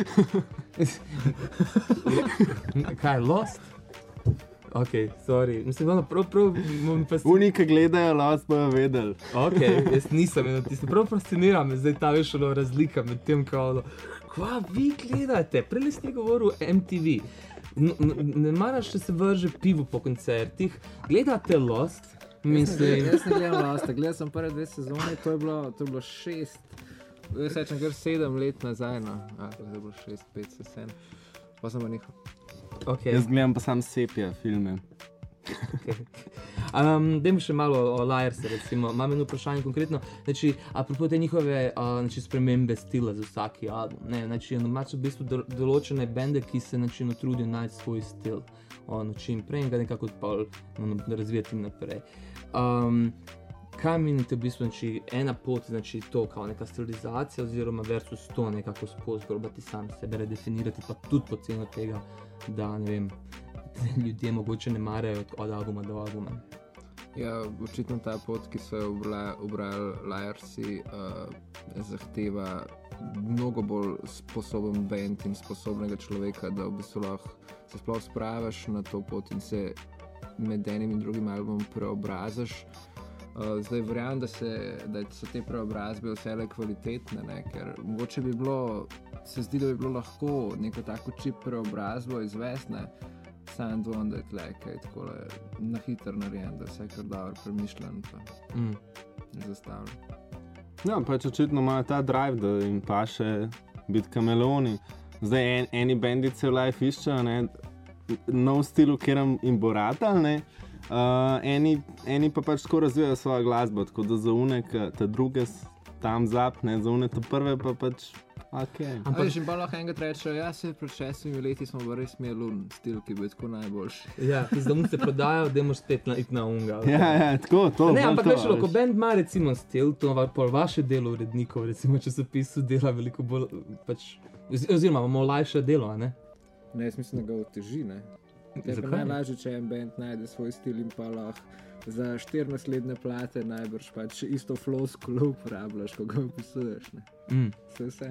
Kaj, Lost? Ok, sorry. Mislim, ono, prav, prav, bom pa si... Oni, ki gledajo Lost, bojo vedeli. Ok, jaz nisem eno tisto. Prav fascinira me zdaj ta veš ono razlika med tem, kao, kva vi gledate? Prej si govoril M T V. N ne maraš, če se vrže pivo po koncertih. Gledate Lost? Mislim... Jaz ne gledam Losta, gledal sem prve dve sezone, to je bilo, to je bilo šest, jaz rečem kar sedem let nazaj, no. A, to je bilo šest, pet, sedem, pa sem pa nehal. Okay. Jaz gledam pa sam sepija filme. Um, Dajmo še malo o Liars, recimo. Imam eno vprašanje konkretno. Znači, apropo te njihove uh, znači, spremembe stila za vsaki album. Ne, znači, imaš v bistvu do, določene bende, ki se znači, no, trudijo najti svoj stil. Ono, čim prej in ga nekako pol, no, razvijati naprej. Um, kaj menite v bistvu, znači, ena pot, znači to kao neka stilizacija oziroma versus to nekako skozi probati sam sebe redefinirati, pa tudi po ceno tega, da ne vem, ljudje mogoče ne marajo od, od albuma do albuma. Ja, očitno ta pot, ki so jo obla- ubrali Liarsi, uh, zahteva mnogo bolj sposoben band in sposobnega človeka, da v bistvu lahko se sploh spraviš na to pot in se med enim in drugim albumom preobrazaš. Uh, zdaj verjamem, da, se, da so te preobrazbe vsele kvalitetne, ne? Ker mogoče bi bilo, se zdi, da bi bilo lahko neko tako čip preobrazbo izvesti, ne? Sam dvom, da je tle kaj takole na hitro narejen, da vse kar dobro premišljen pa Mm. zastavljen. Ja, pač očitno imajo ta drive, da jim paše biti kameleoni. Zdaj en, eni bendice v live iščejo, ne, nov stil, v katerem jim bo ratal, ne. Uh, eni, eni pa pač tako razvijajo svojo glasbo, tako da za une, ka- ta druge s- tam zap, ne, za une ta prve pa pač ok. Ampak že pa lahko enkrat rečejo, ja, se pred šestimi leti smo pa res imeli un stil, ki bi tako najboljši. Ja, ki zdaj se prodajo, da moraš spet na, iti na unga. Ja, ja, tako, to. Ne, bolj ampak to, veš, ko veš. band ima recimo stil, to va, pol vaše delo urednikov, recimo časopisu dela veliko bolj, pač, oz- oziroma imamo lajše delo, a ne? Ne, jaz mislim, da ga oteži, ne. Je pa Zakaj? najlažje, če en band najde svoj stil in pa lahko za štiri naslednje plate najbrž pač isto floskulo uporabljaš, ko ga opisuješ, ne. Mm. Vse vse.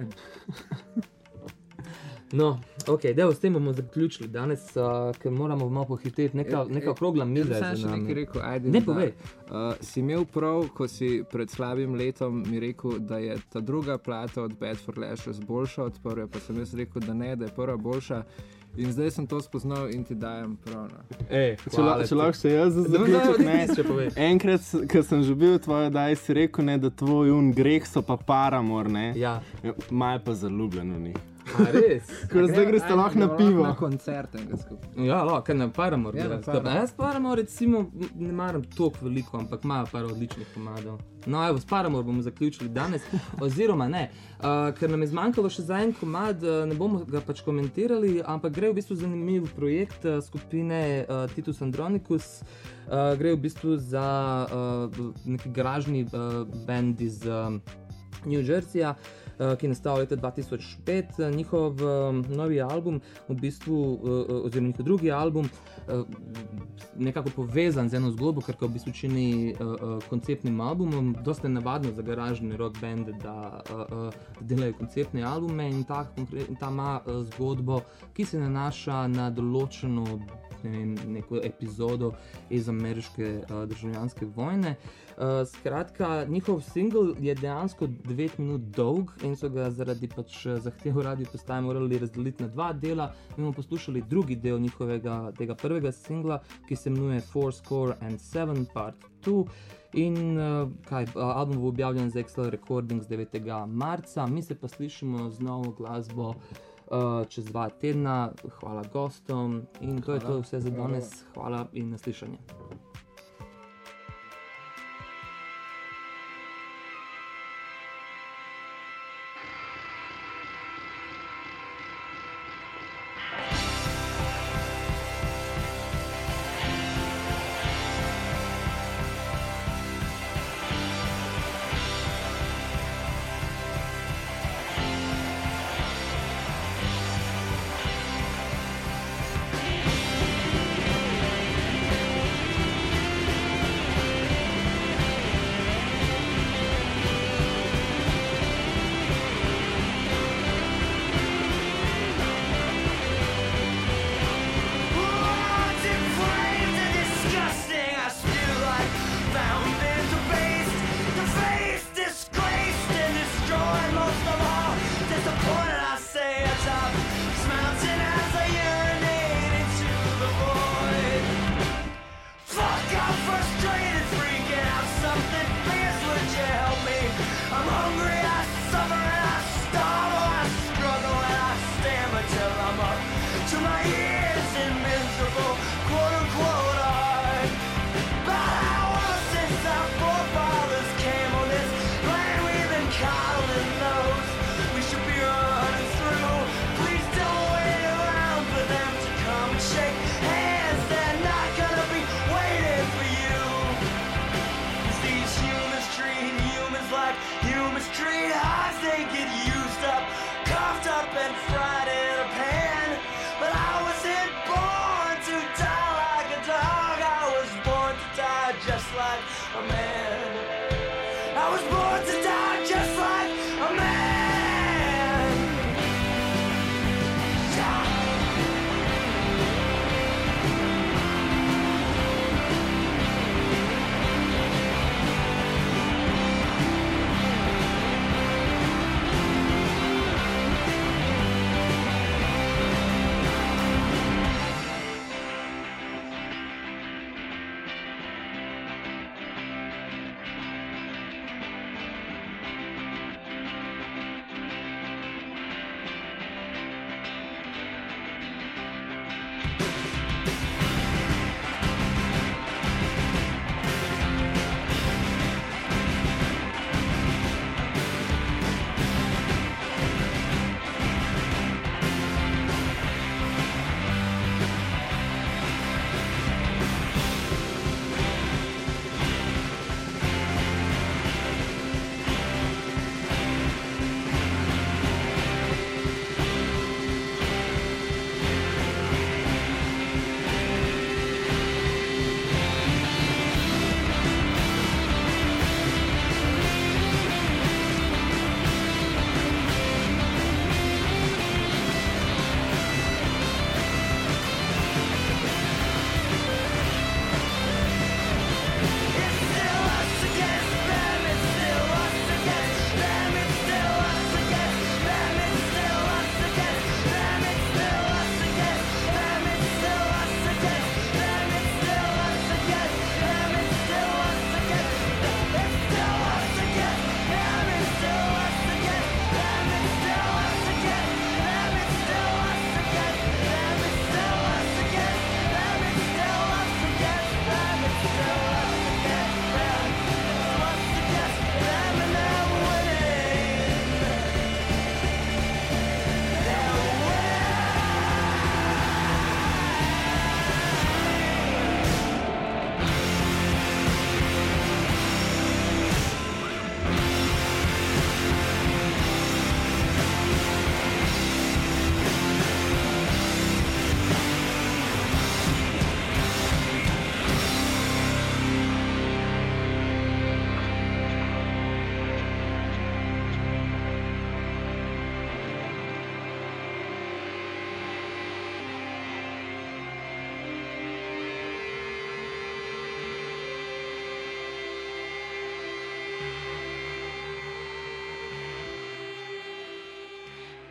No, ok, devo, s tem bomo zaključili danes, uh, ker moramo malo pohiteti, neka, E, neka e, okrogla Jaz miza bi je sam za še nekaj nami. rekel, ajde. Ne, da, povej. Uh, si imel prav, ko si pred slabim letom mi rekel, da je ta druga plata od Bad for Lashes boljša od prve, pa sem jaz rekel, da ne, da je prva boljša. In zdaj sem to spoznal in ti dajem prav. No. Ej, Če, la, če lahko še jaz za No, no, zaključek, ne, ne. še povej. Enkrat, ko sem že bil v tvoji oddaji, si rekel, ne, da tvoj un greh so pa paramor, ne. Ja, Maj pa zaljubljen v njih. A res? Ko zdaj greste lahko na pivo. Na koncerte ga skupaj. Ja, lahko, na Paramore. Ja, Ja, na Paramore. jaz Paramore recimo ne maram toliko veliko, ampak imajo par odličnih komadov. No, evo, s Paramore bomo zaključili danes, oziroma ne, uh, ker nam je zmanjkalo še za en komad, uh, ne bomo ga pač komentirali, ampak gre v bistvu zanimiv projekt uh, skupine uh, Titus Andronicus. Uh, gre v bistvu za uh, neki garažni uh, band iz uh, New Jerseyja, uh, ki je nastal leta dva tisoč pet. Uh, njihov uh, novi album, v bistvu, uh, oziroma njihov drugi album, uh, nekako povezan z eno zgodbo, ker ga v bistvu čini uh, uh, konceptnim albumom. Dosta je navadno za garažne rock bende, da uh, uh, delajo konceptne albume, in ta, konkre- ta ima uh, zgodbo, ki se nanaša na določeno ne vem, neko epizodo iz ameriške uh, državljanske vojne. Uh, skratka, njihov singl je dejansko devet minut dolg in so ga zaradi pač zahtev radio postaje morali razdeliti na dva dela. Mi bomo poslušali drugi del njihovega tega prvega singla, ki se imenuje Four Score and Seven Part dva. In uh, kaj, album bo objavljen z Excel Recordings devetega marca, mi se pa slišimo z novo glasbo Uh, čez dva tedna. Hvala gostom in to je to vse za danes. Hvala in naslišanje.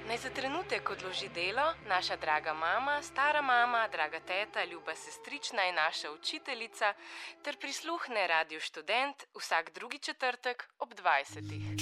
Naj za trenutek odloži delo naša draga mama, stara mama, draga teta, ljuba sestrična in naša učiteljica ter prisluhne Radiu Študent vsak drugi četrtek ob dvajsetih.